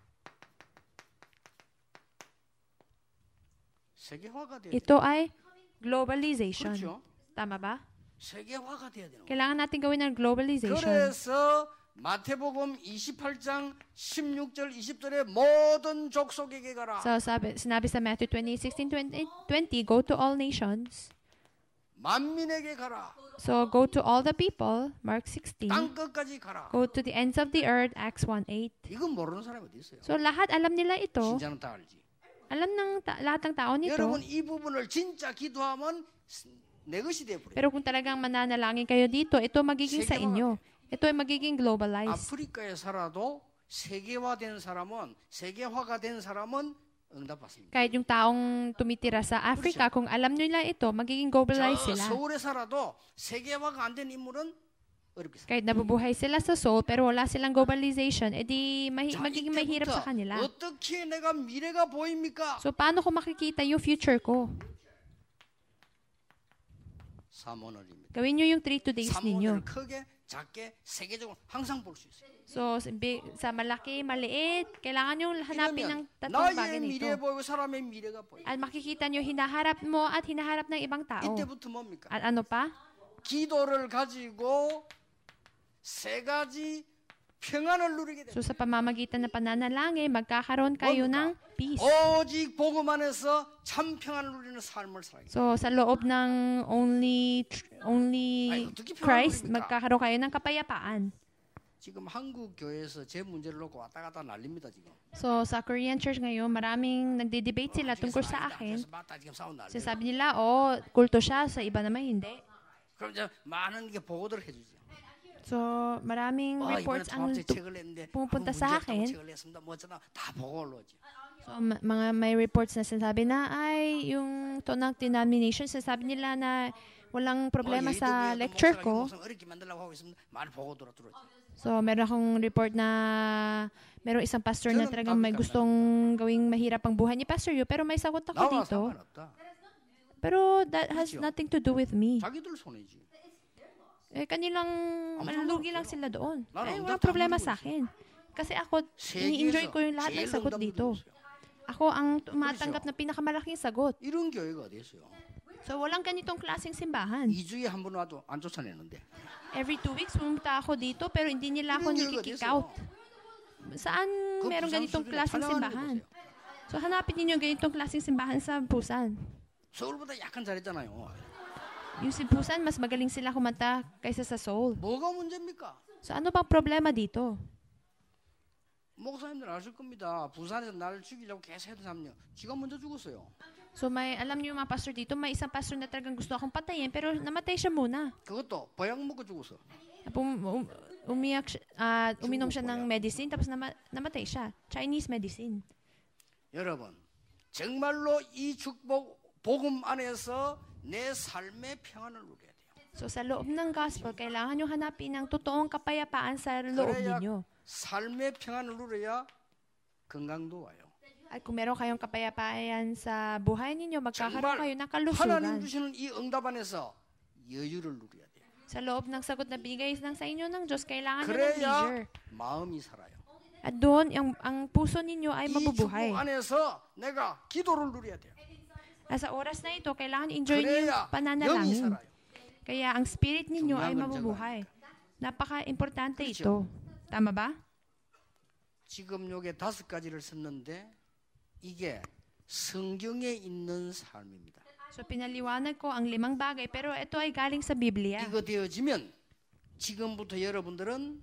세계화가 돼야 돼요. Ito ay globalization. 그렇죠. Tama ba? 세계화가 돼야 되는 거예요. Kailangan natin gawin ng globalization. 그래서 마태복음 28장 16절 20절에 모든 족속에게 가라. So sinabi sa Matthew 28:16, 20, go to all nations. 만민에게 가라. So go to all the people, Mark 16. 땅 끝까지 가라. Go to the ends of the earth, Acts 1:8. 이건 모르는 사람이 어디 있어요? So lahat alam nila ito. 진짜는 다 알지. Alam ng lahat ng tao nito. 여러분 이 부분을 진짜 기도하면 내 것이 돼 버려요. Pero kung talagang mananalangin kayo dito, ito magiging sa inyo. Ito ay magiging globalized. 아프리카에 살아도 세계화된 사람은 세계화가 된 사람은 응답받습니다. Kahit yung taong tumitira sa Africa, kung alam nila ito, magiging globalized 저 sila. 서울에 살아도 세계화가 안 된 인물은 어렵게 살아요. Kahit nabubuhay sila sa Seoul, pero wala silang globalization, edi 자, magiging mahirap sa 이때부터 kanila. 어떻게 내가 미래가 보입니까? So, paano ko makikita yung future ko? 3원을입니다. Gawin nyo yung 3 days ninyo. 3원을 크게 작게 세계적으로 항상 볼 수 있어요. So, sa malaki, maliit, kailangan yung hanapin ng 그러면 tatlong bagay 나의 nito. 미래 보이고 사람의 미래가 보여. At makikita nyo, hinaharap mo at hinaharap ng ibang tao. 이때부터 뭡니까? At ano pa? 기도를 가지고 세 가지 평안을 누리게 돼. So, sa pamamagitan ng pananalangin, magkakaroon kayo ng peace. 오직 복음 안에서 참 평안을 누리는 삶을 살아요. So, sa loob ng only Ay, 어떻게 Christ, 평안을 누립니까? magkakaroon kayo ng kapayapaan. 지금 한국 교회에서 제 문제를 놓고 왔다 갔다 난립니다 지금. So, sa Korean church ngayon, maraming nagde-debate sila tungkol sa akin. 지금 싸운 난리. Sinasabi nila, kulto siya, sa iba naman hindi. 그럼 이제 많은 게 보고들 해주죠. So, maraming 이번에 reports ang 통합제 책을 냈는데 pumupunta sa akin. 책을 냈습니다. 뭐 어쩌나 다 보고 올라오지. So, mga may reports na sinasabi na, ay, yung to ng denomination, sinasabi nila na walang problema sa lecture ko. 어렵게 만들려고 하고 있습니다. 많이 보고 들어오지. So, meron akong report na merong isang pastor na talagang may gustong gawing mahirap ang buhay ni Pastor Yu, pero may sagot ako 나와 dito. 상관없다. Pero that has 그렇죠. nothing to do with me. 자기들 손해지. Kanilang lugi lang sila doon. 나는 Walang 응답 다 problema 누리고 sa akin. Kasi ako, ini-enjoy ko yung lahat ng 제일 sagot 응답을 dito. 누리고 있어요. Ako ang tumatanggap na pinakamalaking sagot. 이런 교회가 어디 있어요? So, walang ganitong klaseng simbahan. 2주에 한 번 와도 안 쫓아내는데. Every 2 weeks, pumunta ako dito, pero hindi nila ako 이런 교회가 어디 nikikick 있어요? out. Saan 그 merong 부산 ganitong 수준에 klaseng 찬양하는 거 simbahan? 보세요. So, hanapin ninyo ganitong klaseng simbahan sa Busan. 서울보다 약간 잘했잖아요. Yung si Busan, mas magaling sila kumanta kaysa sa Seoul. 뭐가 문제입니까? So, ano bang problema dito? 목사님들 아실 겁니다. 부산에서 나를 죽이려고 계속 했던 사람요. 지가 먼저 죽었어요. So, alam niyo yung mga pastor dito, may isang pastor na talagang gusto akong patayin, pero namatay siya muna. 그것도 보약 먹고 죽었어. Uminom siya ng medicine, tapos namatay siya. Chinese medicine. 여러분, 정말로 이 축복 복음 안에서 내 삶의 평안을 누려야 돼요. So, sa loob ng gospel, kailangan nyo hanapin ang totoong kapayapaan sa loob 그래야 ninyo. 삶의 평안을 누려야 건강도 와요. At kung meron kayong kapayapaan sa buhay ninyo, magkakaroon 정말 kayo ng 하나님 kalusugan. 주시는 이 응답 안에서 여유를 누려야 돼요. Sa loob ng sagot na binigay sa inyo ng Diyos, kailangan nyo ng 그래야 leisure. 마음이 살아요. At doon, ang puso ninyo ay 이 축복 mabubuhay. 안에서 내가 기도를 누려야 돼요. At sa oras na ito, kailangan enjoy niyo yung 그래야 영이 pananalangin. 살아요. Kaya ang spirit ninyo ay 중요한 건 mabubuhay. Napaka-importante 그렇죠. ito. Tama ba? 지금 요게 5가지를 썼는데 이게 성경에 있는 삶입니다. So pinaliwanag ko ang 5 bagay, pero ito ay galing sa Biblia. 이거 되어지면 지금부터 여러분들은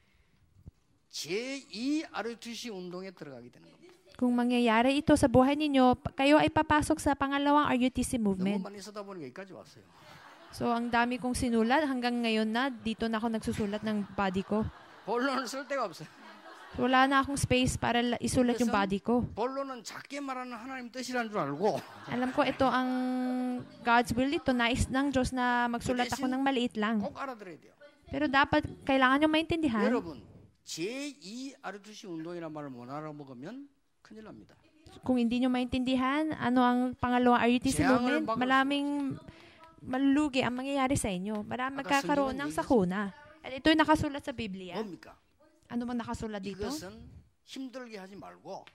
제2 ROTC 운동에 들어가게 되는 겁니다. Kung mangyayari ito sa buhay ninyo, kayo ay papasok sa pangalawang RUTC 너무 movement. 많이 쓰다 보니까 여기까지 왔어요. So ang dami kong sinulat, hanggang ngayon na, dito na ako nagsusulat ng body ko. 본론을 쓸 데가 없어요. So, wala na akong space para isulat yung body ko. 본론은 작게 말하는 하나님 뜻이라는 줄 알고 Alam ko ito ang God's will, ito nais ng Diyos na magsulat ako ng maliit lang. 꼭 알아들어야 돼요. Pero dapat, kailangan nyo maintindihan. 여러분, 제2 ROTC 운동이라는 말을 못 알아먹으면 큰일 납니다. Kung hindi nyo maintindihan, ano ang pangalawang RUTC movement, maraming malulugi ang mangyayari sa inyo. Maraming magkakaroon ng sakuna. At ito'y nakasulat sa Biblia. 뭡니까? Ano bang nakasulat dito? 이것은 힘들게 하지 말고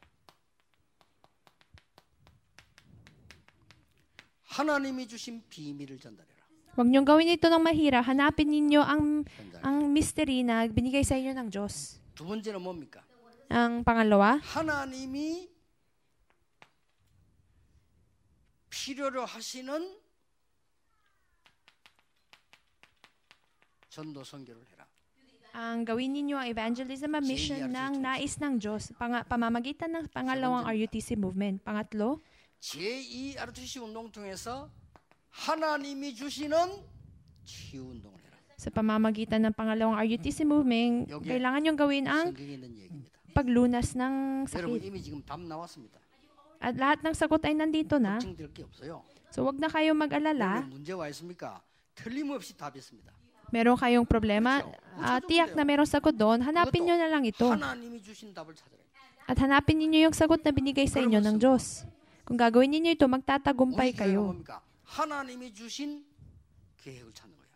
하나님이 주신 비밀을 전달해라. Huwag niyong gawin ito ng mahirap. Hanapin ninyo ang mystery na binigay sa inyo ng Diyos. 두 번째는 뭡니까? Ang pangalawa, 하나님이 필요로 하시는 전도 선교를 해라. ang gawin ninyo ang evangelism and mission ng nais ng Diyos, pamamagitan ng pangalawang RUTC movement. Pangatlo, 제2 ROTC 운동 통해서 하나님이 주시는 치유 운동을 해라. sa pamamagitan ng pangalawang RUTC movement, kailangan niyong gawin ang 성경에 있는 얘기입니다. paglunas ng 여러분 sakit. 이미 지금 답 나왔습니다. At lahat ng sagot ay nandito na. 걱정될 게 없어요. So, wag na kayo mag-alala. 여러분 문제 와 있습니까? 틀림없이 답이 있습니다. Meron kayong problema, tiyak na merong sagot doon, hanapin niyo na lang ito. 하나님이 주신 답을 찾아라. At hanapin niyo yung sagot na binigay sa inyo ng Diyos. Kung gagawin niyo ito, magtatagumpay 우리 교회가 kayo. 뭡니까? 하나님이 주신 계획을 찾는 거예요.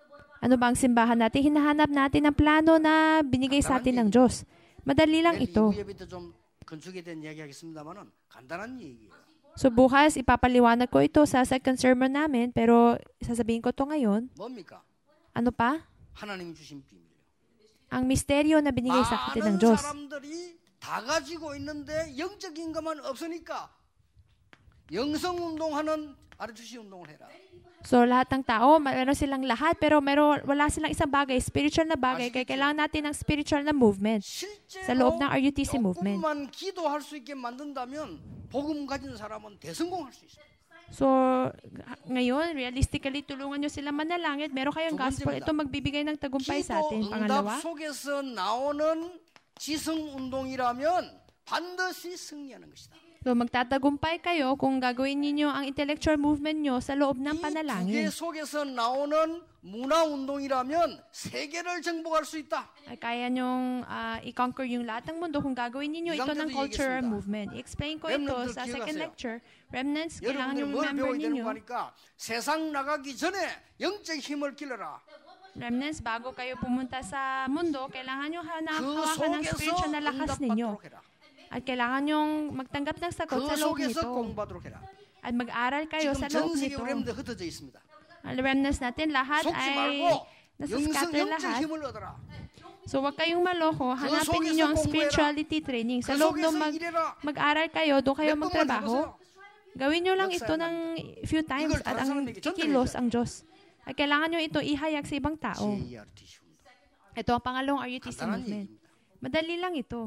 Ano ba ang simbahan natin? Hinahanap natin ang plano na binigay sa atin ng Diyos. Madali lang 내일 ito. 2부 예배 때 좀 건축에 대한 이야기 하겠습니다만은 간단한 얘기예요. So bukas, ipapaliwanag ko ito sa second sermon namin, pero sasabihin ko ito ngayon. 뭡니까? Ano pa? 하나님이 주신 비밀이에요. Ang misteryo na binigay sa atin ng 많은 Diyos. 사람들이 다 가지고 있는데 영적인 것만 없으니까 영성 운동하는 아르투시 운동을 해라. So lahat ng tao, meron silang lahat, pero wala silang isang bagay, spiritual na bagay, kaya kailangan natin ng spiritual na movement sa loob ng RUTC movement. 조금만 기도할 수 있게 만든다면 복음 가진 사람은 대성공할 수 있어요. So, ngayon, realistically, tulungan nyo sila manalangin. Meron kayong gospel. Ito magbibigay ng tagumpay sa atin. 기도 Pangalawa, 응답 속에서 나오는 지성 운동이라면 반드시 승리하는 것이다. so magtatagumpay kayo kung gagawin niyo ang intellectual movement nyo sa loob ng 이 두 개 panalangin. 속에서 나오는 문화 운동이라면 세계를 정복할 수 있다. Ay kaya nyong i-conquer yung lahat ng mundo kung gagawin niyo ito ng 이강태도 cultural 얘기했습니다. movement. I-explain ko ito Remnants sa second 기억하세요. lecture. Remnants, kailangan 여러분들이 yung 뭘 remember 배워야 되는 ninyo. 거니까 세상 나가기 전에 영적 힘을 길러라. Remnants, bago kayo pumunta sa mundo, kailangan nyo 그 hawakan ng 속에서 spiritual na lakas ninyo. 응답받도록 해라. At kailangan nyong magtanggap ng sagot 그 sa loob 속에서 nito. 공부하도록 해라. At mag-aral kayo 지금 sa 전 loob 세계 nito. remnant 흩어져 있습니다. Ang remnants natin, lahat 속지 ay 말고 nasa 영적 scatter lahat. 힘을 얻어라. So, huwag kayong maloko. Hanapin 속에서 ninyo ang 공부해라. spirituality training. Sa 그 loob 속에서 nung 일해라. mag-aral kayo, doon kayo 몇 번만 magtrabaho. 해보세요. Gawin nyo lang 역사에 ito ng few times 이걸 at 다른 ang 사람에게 전달해줘야 kikilos ang Diyos. At kailangan nyo ito ihayag sa ibang tao. JRTC 운동. Ito ang pangalawang RUTC 간단한 movement. 얘기입니다. Madali lang ito.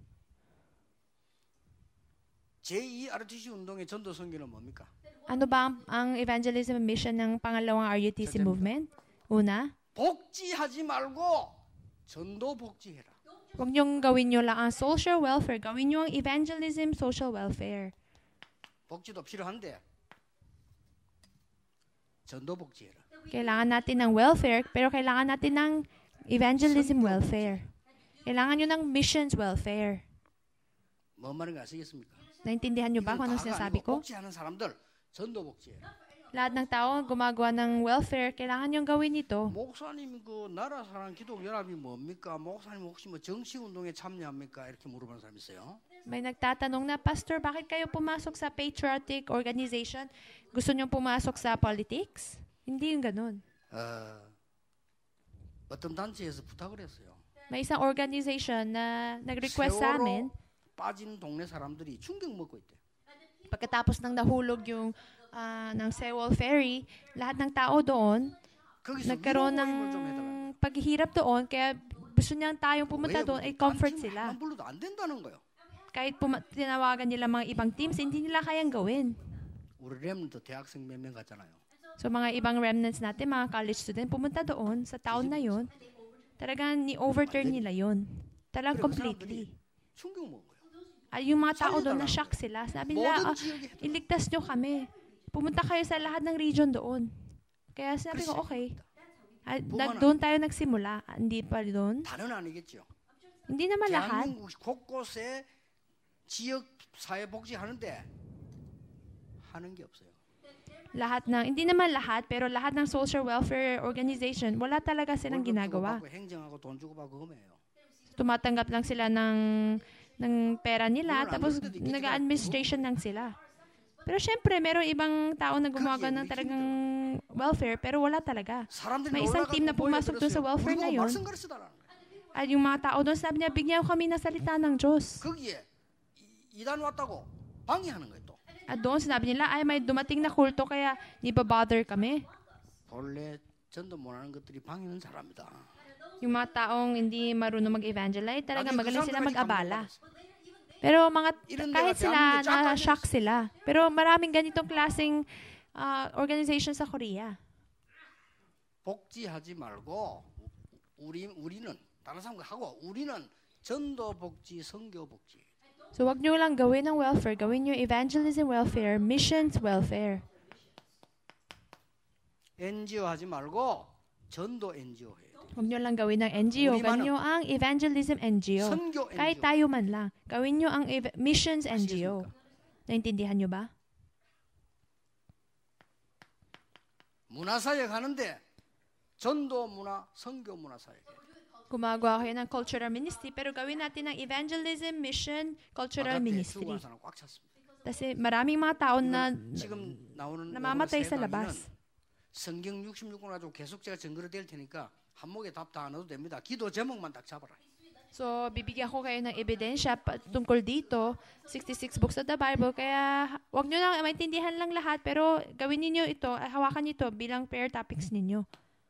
제2RTC 운동의 전도 선교는 뭡니까? Ano ba ang evangelism mission ng pangalawang RUTC movement? Una, 복지하지 말고 전도 복지해라. huwag niyong gawin nyo lang ang social welfare. Gawin nyo ang evangelism social welfare. 복지도 필요한데 전도 복지해라. Kailangan natin ng welfare, pero kailangan natin ng evangelism welfare. Kailangan nyo ng missions welfare. 뭐 말인지 아시겠습니까? Naintindihan nyo ba 이건 kung anong 다가 sinasabi 아니고 ko? 복지하는 사람들 전도 복지해라. Lahat ng tao gumagawa ng welfare, kailangan nyo gawin ito. 목사님 그 나라 사랑 기독 연합이 뭡니까? 목사님 혹시 뭐 정치 운동에 참여합니까? 이렇게 물어보는 사람 있어요. May nagtatanong na, Pastor, bakit kayo pumasok sa patriotic organization? Gusto nyo pumasok sa politics? Hindi yung ganun. 어떤 단체에서 부탁을 했어요. May isang organization na nag-request sa amin, 빠진 동네 사람들이 충격 먹고 있대. pagkatapos ng nahulog yung ng Sewol Ferry, lahat ng tao doon, 거기서 nagkaroon 위로 ng 모임을 좀 해달라는 paghihirap doon, kaya gusto niyang tayong pumunta 거예요. doon, 왜? ay comfort 딴 팀 sila. 안 불러도 안 된다는 거예요. Kahit tinawagan nila mga ibang teams, hindi nila kayang gawin. 우리 렘넌트 대학생 몇 명 갔잖아요. So mga ibang remnants natin, mga college student, pumunta doon sa town na yon, talagang ni-overturn nila yon. Talagang completely. 충격 먹은 거예요. At yung mga tao doon, na-shock sila. Sabi nila, 모든 지역에 해달라. iligtas nyo kami. Pumunta kayo sa lahat ng region doon. Kaya sabi ko, okay. Doon tayo nagsimula. Hindi pa doon. 다는 아니겠죠. Hindi naman lahat. 대한민국 곳곳에 지역 사회 복지 하는데 하는 게 없어요. Hindi naman lahat, pero lahat ng social welfare organization, wala talaga silang ginagawa. 주고받고 행정하고 돈 주고 받고 그거예요. Tumatanggap lang sila ng pera nila, Wala, tapos wala, hindi nag-administration lang sila. Pero syempre, meron ibang tao na gumawa ng talagang welfare, pero wala talaga. 사람들이 May isang team na pumasok doon sa welfare na yun. 말씀 가르쳐달라는 거예요. At yung mga tao doon, sabi niya, bigyan kami ng salita ng Diyos. 거기에 이단 왔다고 방해하는 거예요. 또 At doon, sinabi nila, ay may dumating na kulto, kaya di ba bother kami? 본래 전도 못하는 것들이 방해는 잘합니다. Yung mga taong hindi marunong mag-evangelize, talagang 나중에 그 magaling sila 사람들까지 mag-abala. 감동받았어요. Pero kahit 데가 sila, 대한민국에 쫙 na-shock sila. Pero maraming ganitong klaseng organization sa Korea. 복지하지 말고 우리는 다른 사람과 하고 우리는 전도 복지, 선교 복지. So wag nyo lang gawin ng welfare, gawin nyo evangelism welfare, missions welfare. NGO 하지 말고 전도 NGO 해요. Huwag nyo lang gawin ng NGO, gawin nyo ang evangelism NGO. 선교 Kahit NGO. tayo man lang, gawin nyo ang missions NGO. Naintindihan nyo ba? 문화사역 하는데 전도 문화, 선교 문화 사역. Gumagawa kayo ng cultural ministry, pero gawin natin ng evangelism, mission, cultural 바깥에 ministry. 죽어가는 사람 꽉 찼습니다. Kasi maraming mga tao na 지금 나오는 namamatay sa 강의는 labas. 성경 66권 가지고 계속 제가 증거를 댈 테니까 한목에 답 다 안 해도 됩니다. 기도 제목만 딱 잡아라. So, bibigyan ko kayo ng ebidensya tungkol dito, 66 books of the Bible. Kaya, wag nyo lang maintindihan lang lahat, pero gawin ninyo ito, hawakan nyo ito bilang prayer topics ninyo.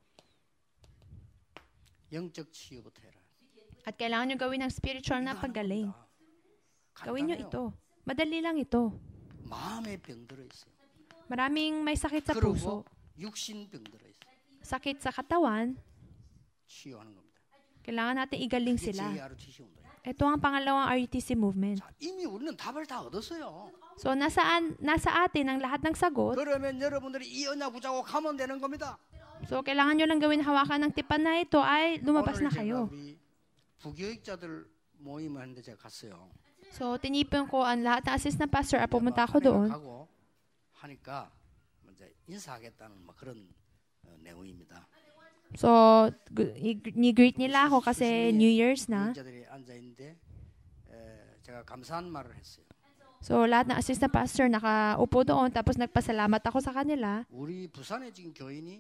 영적 치유부터 해라. At kailangan nyo gawin ng spiritual na 이거 하는 paggaling. 겁니다. Gawin nyo 간단해요. ito. Madali lang ito. 마음에 병 들어 있어요. Maraming may sakit sa 그리고 puso. 육신 병 들어 있어요. Sakit sa katawan. 치유하는 겁니다. Kailangan natin igaling 이게 sila. JRTC 운동. Ito ang pangalawang RUTC movement. 자, 이미 우리는 답을 다 얻었어요. So, nasa atin ang lahat ng sagot. 그러면 여러분들이 이 언약 붙잡고 가면 되는 겁니다. So, kailangan nyo lang gawin hawakan ng tipan na ito ay lumabas 오늘 na kayo. 제가 우리 부교육자들 모임을 하는데 제가 갔어요. So, tinipon ko ang lahat ng assistant pastor at pumunta ako doon. 가고 하니까 이제 인사하겠다는 뭐 그런 내용입니다. So, ni-greet nila ako kasi New Year's na. 부교육자들이 앉아 있는데 제가 감사한 말을 했어요. So, lahat ng assistant pastor nakaupo doon tapos nagpasalamat ako sa kanila. 우리 부산에 지금 교인이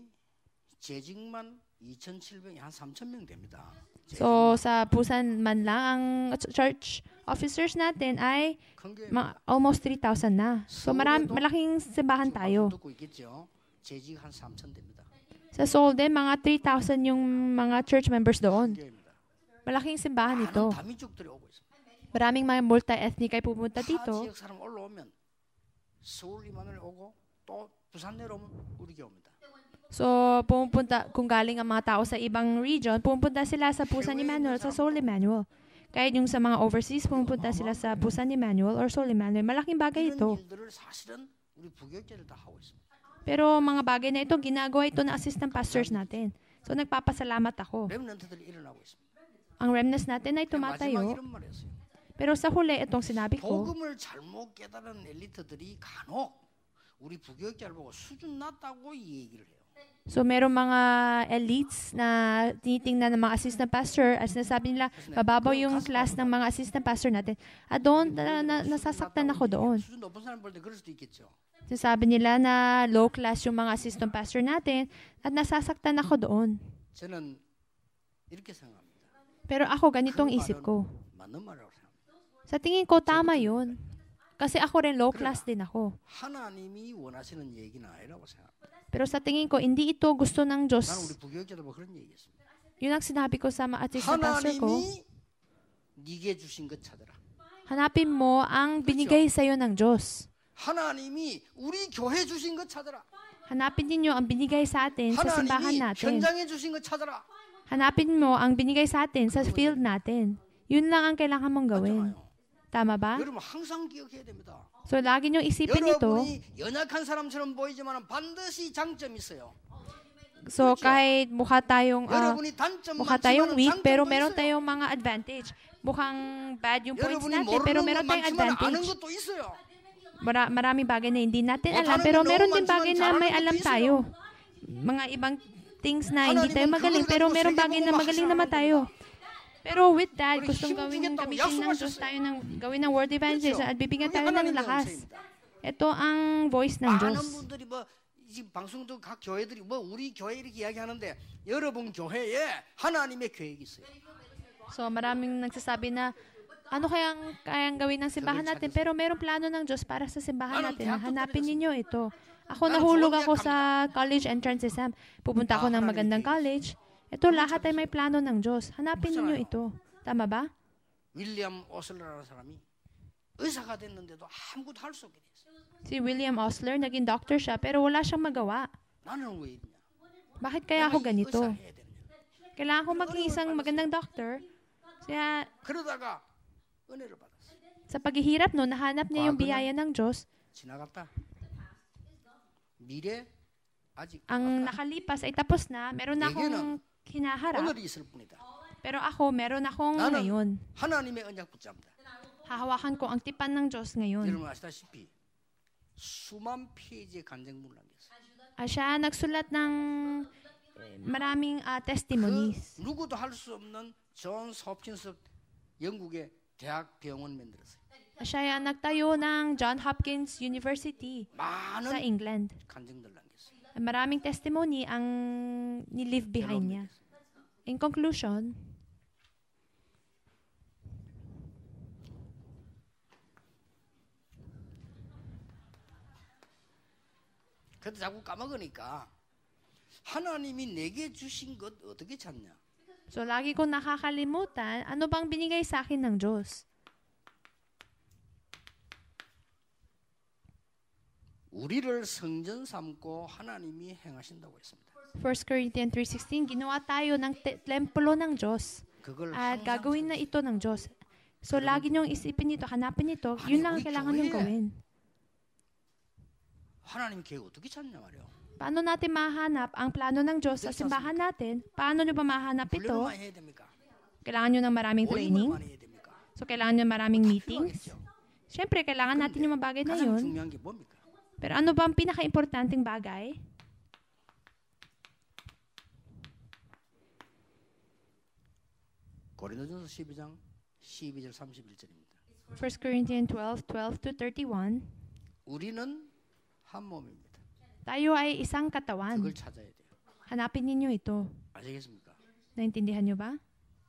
재직만 2,700이 한 3,000명 됩니다. So, sa Busan man lang, ang church officers natin ay 큰 교회 almost 3,000 na. So, malaking simbahan tayo. 듣고 있겠죠. 재직 한 3,000 됩니다. Sa Seoul din, mga 3,000 yung mga church members doon. 교회입니다. Malaking simbahan ito. 많은 다민족들이 오고 있습니다. Maraming mga multi-ethnic ay pupunta 타 dito. 지역 사람 올라오면 서울 이만을 오고 또 부산 내려오면 우리 교회입니다. So, pumupunta, kung galing ang mga tao sa ibang region, pumupunta sila sa Busan Emmanuel, sa Seoul Emmanuel. Kahit yung sa mga overseas, pumupunta sila sa Busan Emmanuel or Seoul Emmanuel. Malaking bagay 이런 ito. 일들을 사실은 우리 부교육자들 다 하고 있습니다. Pero mga bagay na ito, ginagawa ito ng assistant pastors natin. So, nagpapasalamat ako. 렘넌트들이 일어나고 있습니다. Ang remnants natin ay 마지막 tumatayo. 이런 말이었어요. Pero sa huli, itong sinabi ko, 복음을 잘못 깨달은 엘리트들이 간혹 우리 부교육자를 보고 수준 낮다고 이 얘기를 해요. so merong mga elites na tinitingnan ng mga assistant pastor at sinasabi nila, mababaw yung class ng mga assistant pastor natin. At doon, nasasaktan ako doon. 수준 높은 사람 볼 때 그럴 수도 있겠죠. Sinasabi nila na low class yung mga assistant pastor natin at nasasaktan ako doon. 저는 이렇게 생각합니다. Pero ako, ganitong isip ko. 맞는 말이라고 생각합니다. Sa tingin ko, tama yun. Kasi ako rin low class din ako. 하나님이 원하시는 얘기는 아니라고 생각합니다. Pero sa tingin ko, hindi ito gusto ng Diyos. 나는 우리 부교육자들 보고 그런 얘기했습니다. Yun ang sinabi ko sa mga assistant pastor ko. 하나님이 네게 주신 것 찾아라. Hanapin mo ang binigay sa iyo ng Diyos. 하나님이 우리 교회 주신 것 찾아라. Hanapin ninyo ang binigay sa atin sa simbahan 하나님이 natin. 현장에 주신 것 찾아라. Hanapin mo ang binigay sa atin sa field natin. Yun lang ang kailangan mong gawin. 맞잖아요. Tama ba? 여러분 항상 기억해야 됩니다. So, lagi nyo isipin ito. 여러분이 연약한 사람처럼 보이지만 반드시 장점이 있어요. So, kahit mukha tayong 여러분이 단점 mukha tayong weak, pero 장점도 meron 있어요. tayong mga advantage. Mukhang bad yung points 여러분이 natin, pero 모르는 meron 것 tayong 많지만 아는 advantage. 것도 있어요. Maraming bagay na hindi natin alam, 못하는 pero 게 meron 너무 din bagay 많지만 na may 잘하는 alam 것도 tayo. Mga ibang things na hindi tayo 하나님은 magaling, 그걸 pero 가지고 meron bagay na 세계복음을 magaling naman 확실하게 tayo. Pero with that, 우리 gustong 힘 gamitin 주겠다고 ng 약속하셨어요. Diyos tayo gawin ng word evangelism 그렇죠? at bibigyan 그게 tayo ng 하나님의 lakas. 음성입니다. Ito ang voice ng 많은 Diyos. 분들이 뭐 지금 방송도 각 교회들이 뭐 우리 교회 이렇게 이야기하는데 여러분 교회에 하나님의 계획이 있어요. So maraming nagsasabi na ano kayang gawin ng simbahan natin, pero merong plano ng Diyos para sa simbahan natin. Hanapin ninyo ito. Ako nahulog ako sa college entrance exam. Pupunta ako ng magandang college. Ito lahat ay may plano ng Diyos. Hanapin ninyo ito. Tama ba? 윌리엄 오슬러라는 사람이 의사가 됐는데도 아무것도 할 수 없게 됐어요. Si William Osler, naging doctor siya, pero wala siyang magawa. 나는 왜 이러냐? Bakit kaya ako 내가 이 ganito? 의사를 해야 되느냐? Kailangan ko maging isang magandang doctor. Kaya 그러다가 은혜를 받았어요. sa paghihirap no, nahanap niya yung biyaya ng Diyos. 지나갔다. 미래 아직 Ang nakalipas ay tapos na. Meron na akong hinaharap. 오늘이 있을 뿐이다. Pero ako, meron akong ngayon. 나는 하나님의 언약 붙잡니다. Hahawakan ko ang tipan ng Diyos ngayon. 여러분 아시다시피 수만 페이지의 간증문을 남겼어요. Siya nagsulat ng maraming 그 testimonies. 누구도 할 수 없는 존스 홉킨스 영국의 대학 병원 만들었어요. Siya yung nagtayo ng John Hopkins University sa 많은 England. 간증들 남겼어요. Maraming testimony ang ni-leave behind niya. In conclusion, 그래도 자꾸 까먹으니까 하나님이 내게 주신 것 어떻게 찾냐? so lagi kong nakakalimutan, ano bang binigay sa akin ng Diyos? 우리를 성전 삼고 하나님이 행하신다고 했습니다. 1 Corinthians 3:16, ginawa tayo ng templo ng Diyos. 그걸 At 항상 gagawin na ito ng Diyos. So lagi niyong isipin ito, hanapin ito, yun lang ang kailangan niyong gawin. 하나님 계획 어떻게 찾냐 말이야. Paano natin mahanap ang plano ng Diyos sa simbahan natin? Paano niyo ba mahanap 훈련을 ito? 많이 해야 됩니까? Kailangan niyo ng maraming 모임을 training? 많이 해야 됩니까? So kailangan niyo maraming meetings? 필요하겠죠. Siyempre, kailangan natin yung mga bagay na 가장 yun. 중요한 게 뭡니까? Pero ano ba ang pinaka-importanting bagay? 고린도전서 12장 12절 31절입니다. 1 Corinthians 12:12 to 31. 우리는 한 몸입니다. Tayo ay isang katawan. 그걸 찾아야 돼요. Hanapin ninyo ito. 아시겠습니까? Naintindihan niyo ba?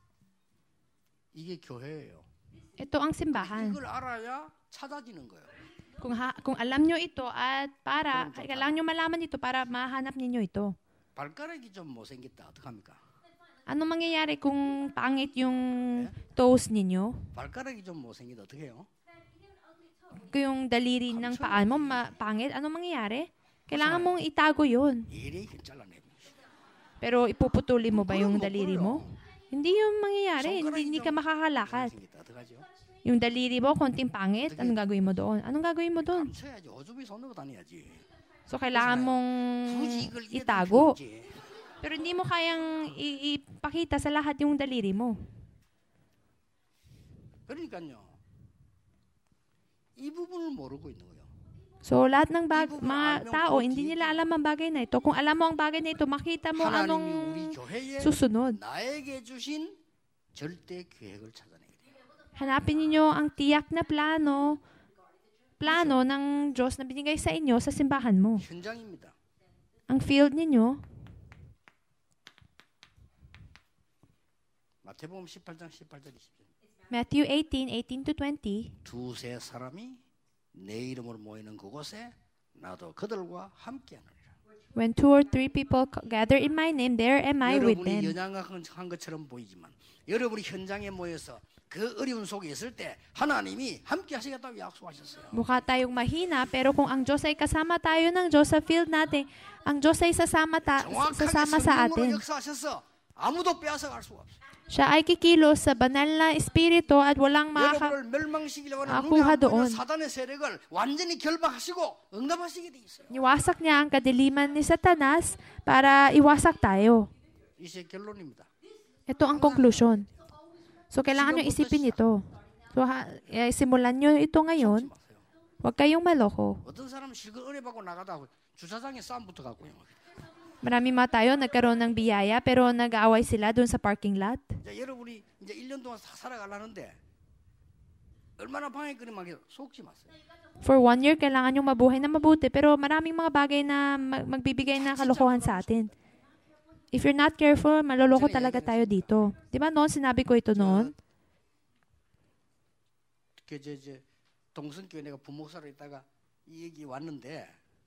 이게 교회예요. Ito ang simbahan. 이걸 알아야 찾아지는 거예요. Kung alam nyo ito at kailangan nyo malaman ito para mahanap ninyo ito. 발가락이 좀 못생겼다. 어떡합니까? Ano mangyayari kung pangit yung toes ninyo? 발가락이 좀 못생기다. 어떻게 해요? Kung yung daliri ng paa mo pangit, ano mangyayari? Kailangan mong itago yun. 이래 잘라내. Pero ipuputuli mo ba yung daliri mo? Hindi yung mangyayari. Hindi ka makakalakad. 어떡하죠? Yung daliri mo, konting pangit, anong gagawin mo doon? Anong gagawin mo doon? 감춰야지. 어차피 손 넣고 다녀야지. So, kailangan mong 굳이 이걸 itago. 이해하지. Pero hindi mo kayang ipakita sa lahat yung daliri mo. 그러니까요. 이 부분을 모르고 있는 거예요. So, lahat ng mga tao, hindi nila alam ang bagay na ito. Kung alam mo ang bagay na ito, makita mo 하나님이 anong 우리 교회에 susunod. 나에게 주신 절대 계획을 찾아내게 돼요. Hanapin niyo ang tiyak na plano ng Diyos na binigay sa inyo sa simbahan mo. 현장입니다. Ang field ninyo, 마태복음 18장 18절 20절. Matthew 18:18 to 20. 두세 사람이 내 이름으로 모이는 그곳에 나도 그들과 함께하느니라. When 2 or 3 people gather in my name, there am I with 여러분이 them. 연약한 것처럼 보이지만 여러분이 현장에 모여서 그 어려운 속에 있을 때 하나님이 함께 하시겠다고 약속하셨어요. Mukha tayong mahina, pero kung ang Diyos ay kasama tayo ng Diyos sa field natin, ang Diyos ay sasama 정확하게 sa 성령으로 atin. 역사하셔서 아무도 빼앗아갈 수가 없어요. Siya ay kikilos sa banal na espiritu at walang 여러분을 멸망시키려고 하는 눈에 kuha 안 보이는 doon. 사단의 세력을 완전히 결박하시고 응답하시게 돼 있어요. Iwasak niya ang kadiliman ni Satanas para iwasak tayo. 이제 결론입니다. Ito ang konklusyon. So, kailangan nyo isipin ito. So, simulan nyo ito ngayon. Huwag kayong maloko. 어떤 사람은 실컷 은혜 받고 나가다 주차장에 싸움 붙어갖고요. Marami mga tayo nagkaroon ng biyaya pero nag-aaway sila doon sa parking lot. 이제 여러분이 이제 1년 동안 살아가려는데 얼마나 방해거리만 속지 마세요. For 1 year, kailangan nyo mabuhay na mabuti pero maraming mga bagay na magbibigay na kalokohan sa atin. If you're not careful, maloloko talaga tayo dito. Di ba noon, sinabi ko ito noon? 이제 동성교회 내가 부목사로 있다가 이 얘기 왔는데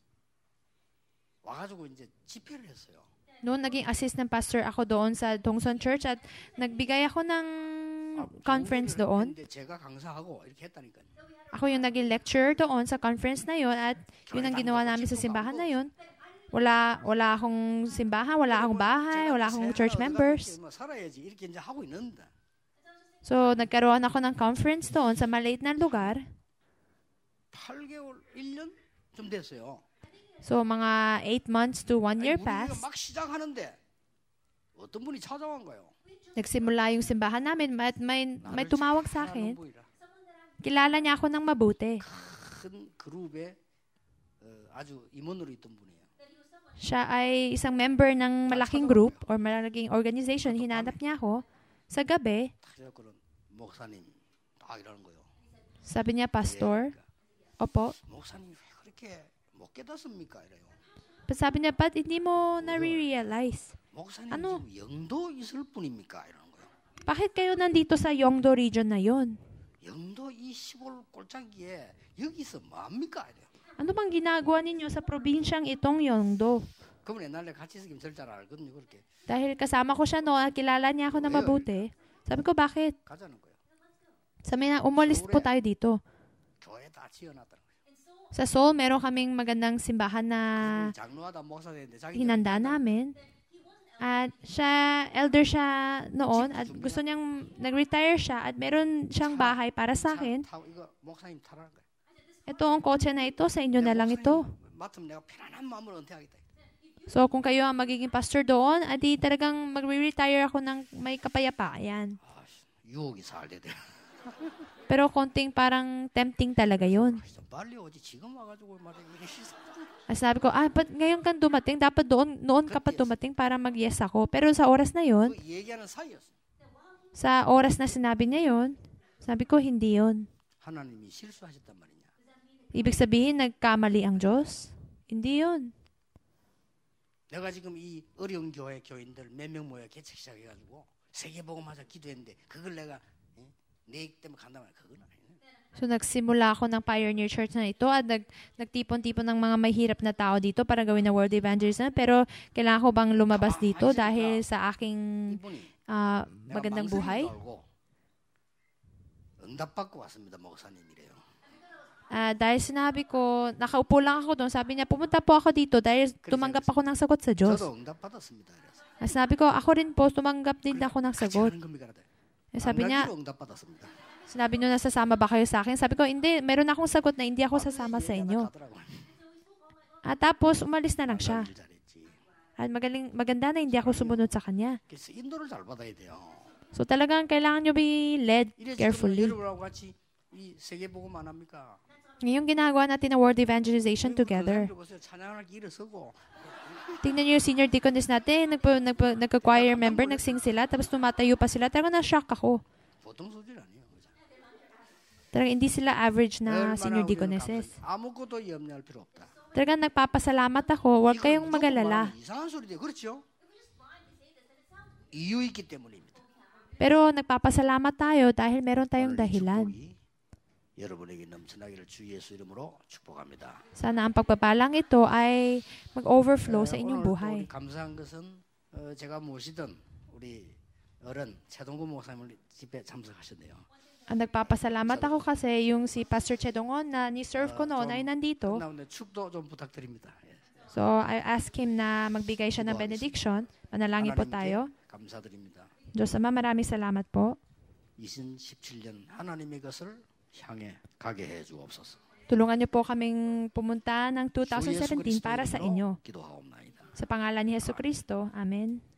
와가지고 이제 집회를 했어요. Noon, naging assistant pastor ako doon sa Dongson Church at nagbigay ako ng conference doon. 근데 제가 강사하고 이렇게 했다니까요. Ako yung naging lecturer doon sa conference na yun at yun ang ginawa namin sa simbahan na yun. Wala akong simbahan, wala akong bahay, wala akong church members. 살아야지 이렇게 이제 하고 있는데. So, nagkaroon ako ng conference doon sa maliit na lugar. 8개월, 1년 좀 됐어요. So, mga 8 months to 1 year passed. 막 시작하는데 어떤 분이 찾아온 거예요. Nagsimula yung simbahan namin at may tumawag sa akin. Kilala niya ako ng mabuti. 큰 그룹에 아주 임원으로 있던 분이에요. Siya ay isang member ng malaking group or malaking organization. Hinanap niya ako. Sa gabi, 딱 그런 목사님 딱 이러는 거예요. sabi niya, Pastor, opo. 목사님 왜 그렇게 못 깨닫습니까? 이래요. Sabi niya, ba't hindi mo na-realize? 목사님 ano? 지금 영도 있을 뿐입니까? 이러는 거예요. Bakit kayo nandito sa Yeongdo region na yon? 영도 이 시골 꼴짝기에 여기서 뭐합니까? 이래요. Ano bang ginagawa ninyo sa probinsyang itong Yeongdo? 그분 옛날에 같이 있으면 저를 잘 알거든요. 그렇게 Dahil kasama ko siya noon at kilala niya ako na mabuti. Sabi ko, bakit? 가자는 거예요. Sabi niya, umalis po tayo dito. 교회 다 지어놨다는 거예요. Sa Seoul, meron kaming magandang simbahan na 장로하다 목사 되는데 자기 hinanda namin. At siya, elder siya noon at gusto niyang nag-retire siya at meron siyang bahay para sa akin. 이거 목사님 타라는 거예요. Ito ang kotse na ito, sa inyo na lang ito. 맡으면 내가 편안한 마음으로 은퇴하겠다. So, kung kayo ang magiging pastor doon, adi talagang mag-retire ako ng may kapayapaan. 아, 유혹이 살대 돼. Pero konting parang tempting talaga yun. 빨리 오지 지금 와가지고 말해. Sabi ko, ba't ngayon kang dumating? Dapat noon ka pa dumating para mag-yes ako. Pero sa oras na yun, 그 얘기하는 사이였어. sa oras na sinabi niya yun, sabi ko, hindi yun. 하나님이 실수하셨단 말이냐. Ibig sabihin, nagkamali ang Diyos? Hindi yun. 내가 지금 이 어려운 교회 교인들 몇 명 모여 개척 시작해가지고 세계복음하자 기도했는데 그걸 내가 내 때문에 간다면 그건 아니네. So, nagsimula ako ng Pioneer Church na ito at nagtipon-tipon ng mga mahirap na tao dito para gawin na World Evangelism. Pero kailangan ko bang lumabas dito dahil sa aking magandang buhay? 응답받고 왔습니다, 목사님이래요. Dahil sinabi ko, nakaupo lang ako doon, sabi niya, pumunta po ako dito dahil tumanggap ako ng sagot sa Diyos. 저도 응답받았습니다. Sabi ko, ako rin po, tumanggap din ako ng sagot. Sabi niya, 응답받았습니다. sinabi niyo, nasasama ba kayo sa akin? Sabi ko, hindi, meron akong sagot na hindi ako sasama sa inyo. At tapos, umalis na lang siya. At maganda na hindi ako sumunod sa kanya. 그래서 인도를 잘 받아야 돼요. So talagang kailangan nyo be led carefully. 여러분하고 같이 이 세계복음 안 합니까? Ngayong ginagawa natin na World Evangelization together. 찬양할 일어서고 Tingnan niyo yung senior deaconess natin, nagka-choir member, nagsing sila, tapos tumatayo pa sila. Talagang na-shock ako. 보통 수준 아니에요. Talagang hindi sila average na senior deaconesses. 아무것도 염려할 필요 없다. Talagang nagpapasalamat ako, huwag kayong mag-alala. 이상한 소리인데 그렇죠? 이유 있기 때문입니다. Pero nagpapasalamat tayo dahil meron tayong dahilan. 여러분에게 넘쳐나기를 주 예수 이름으로 축복합니다. Sana ang pagpapalang ito ay mag-overflow sa inyong buhay. 오늘 감사한 것은 제가 모시던 우리 어른 최동구 목사님 집에 참석하셨네요. Nagpapasalamat ako kasi yung si Pastor Chedongon na ni-serve ko noon ay nandito. 축도 좀 부탁드립니다. So, I ask him na magbigay siya ng benediction. Manalangin po tayo. 감사드립니다. Diyos Ama, maraming salamat po. 2017년 하나님의 것을 향해 가게 해 주옵소서. Tulungan niyo po kaming pumunta ng 2017 para sa inyo. 기도하옵나이다. Sa pangalan ni Jesu Kristo. Amen.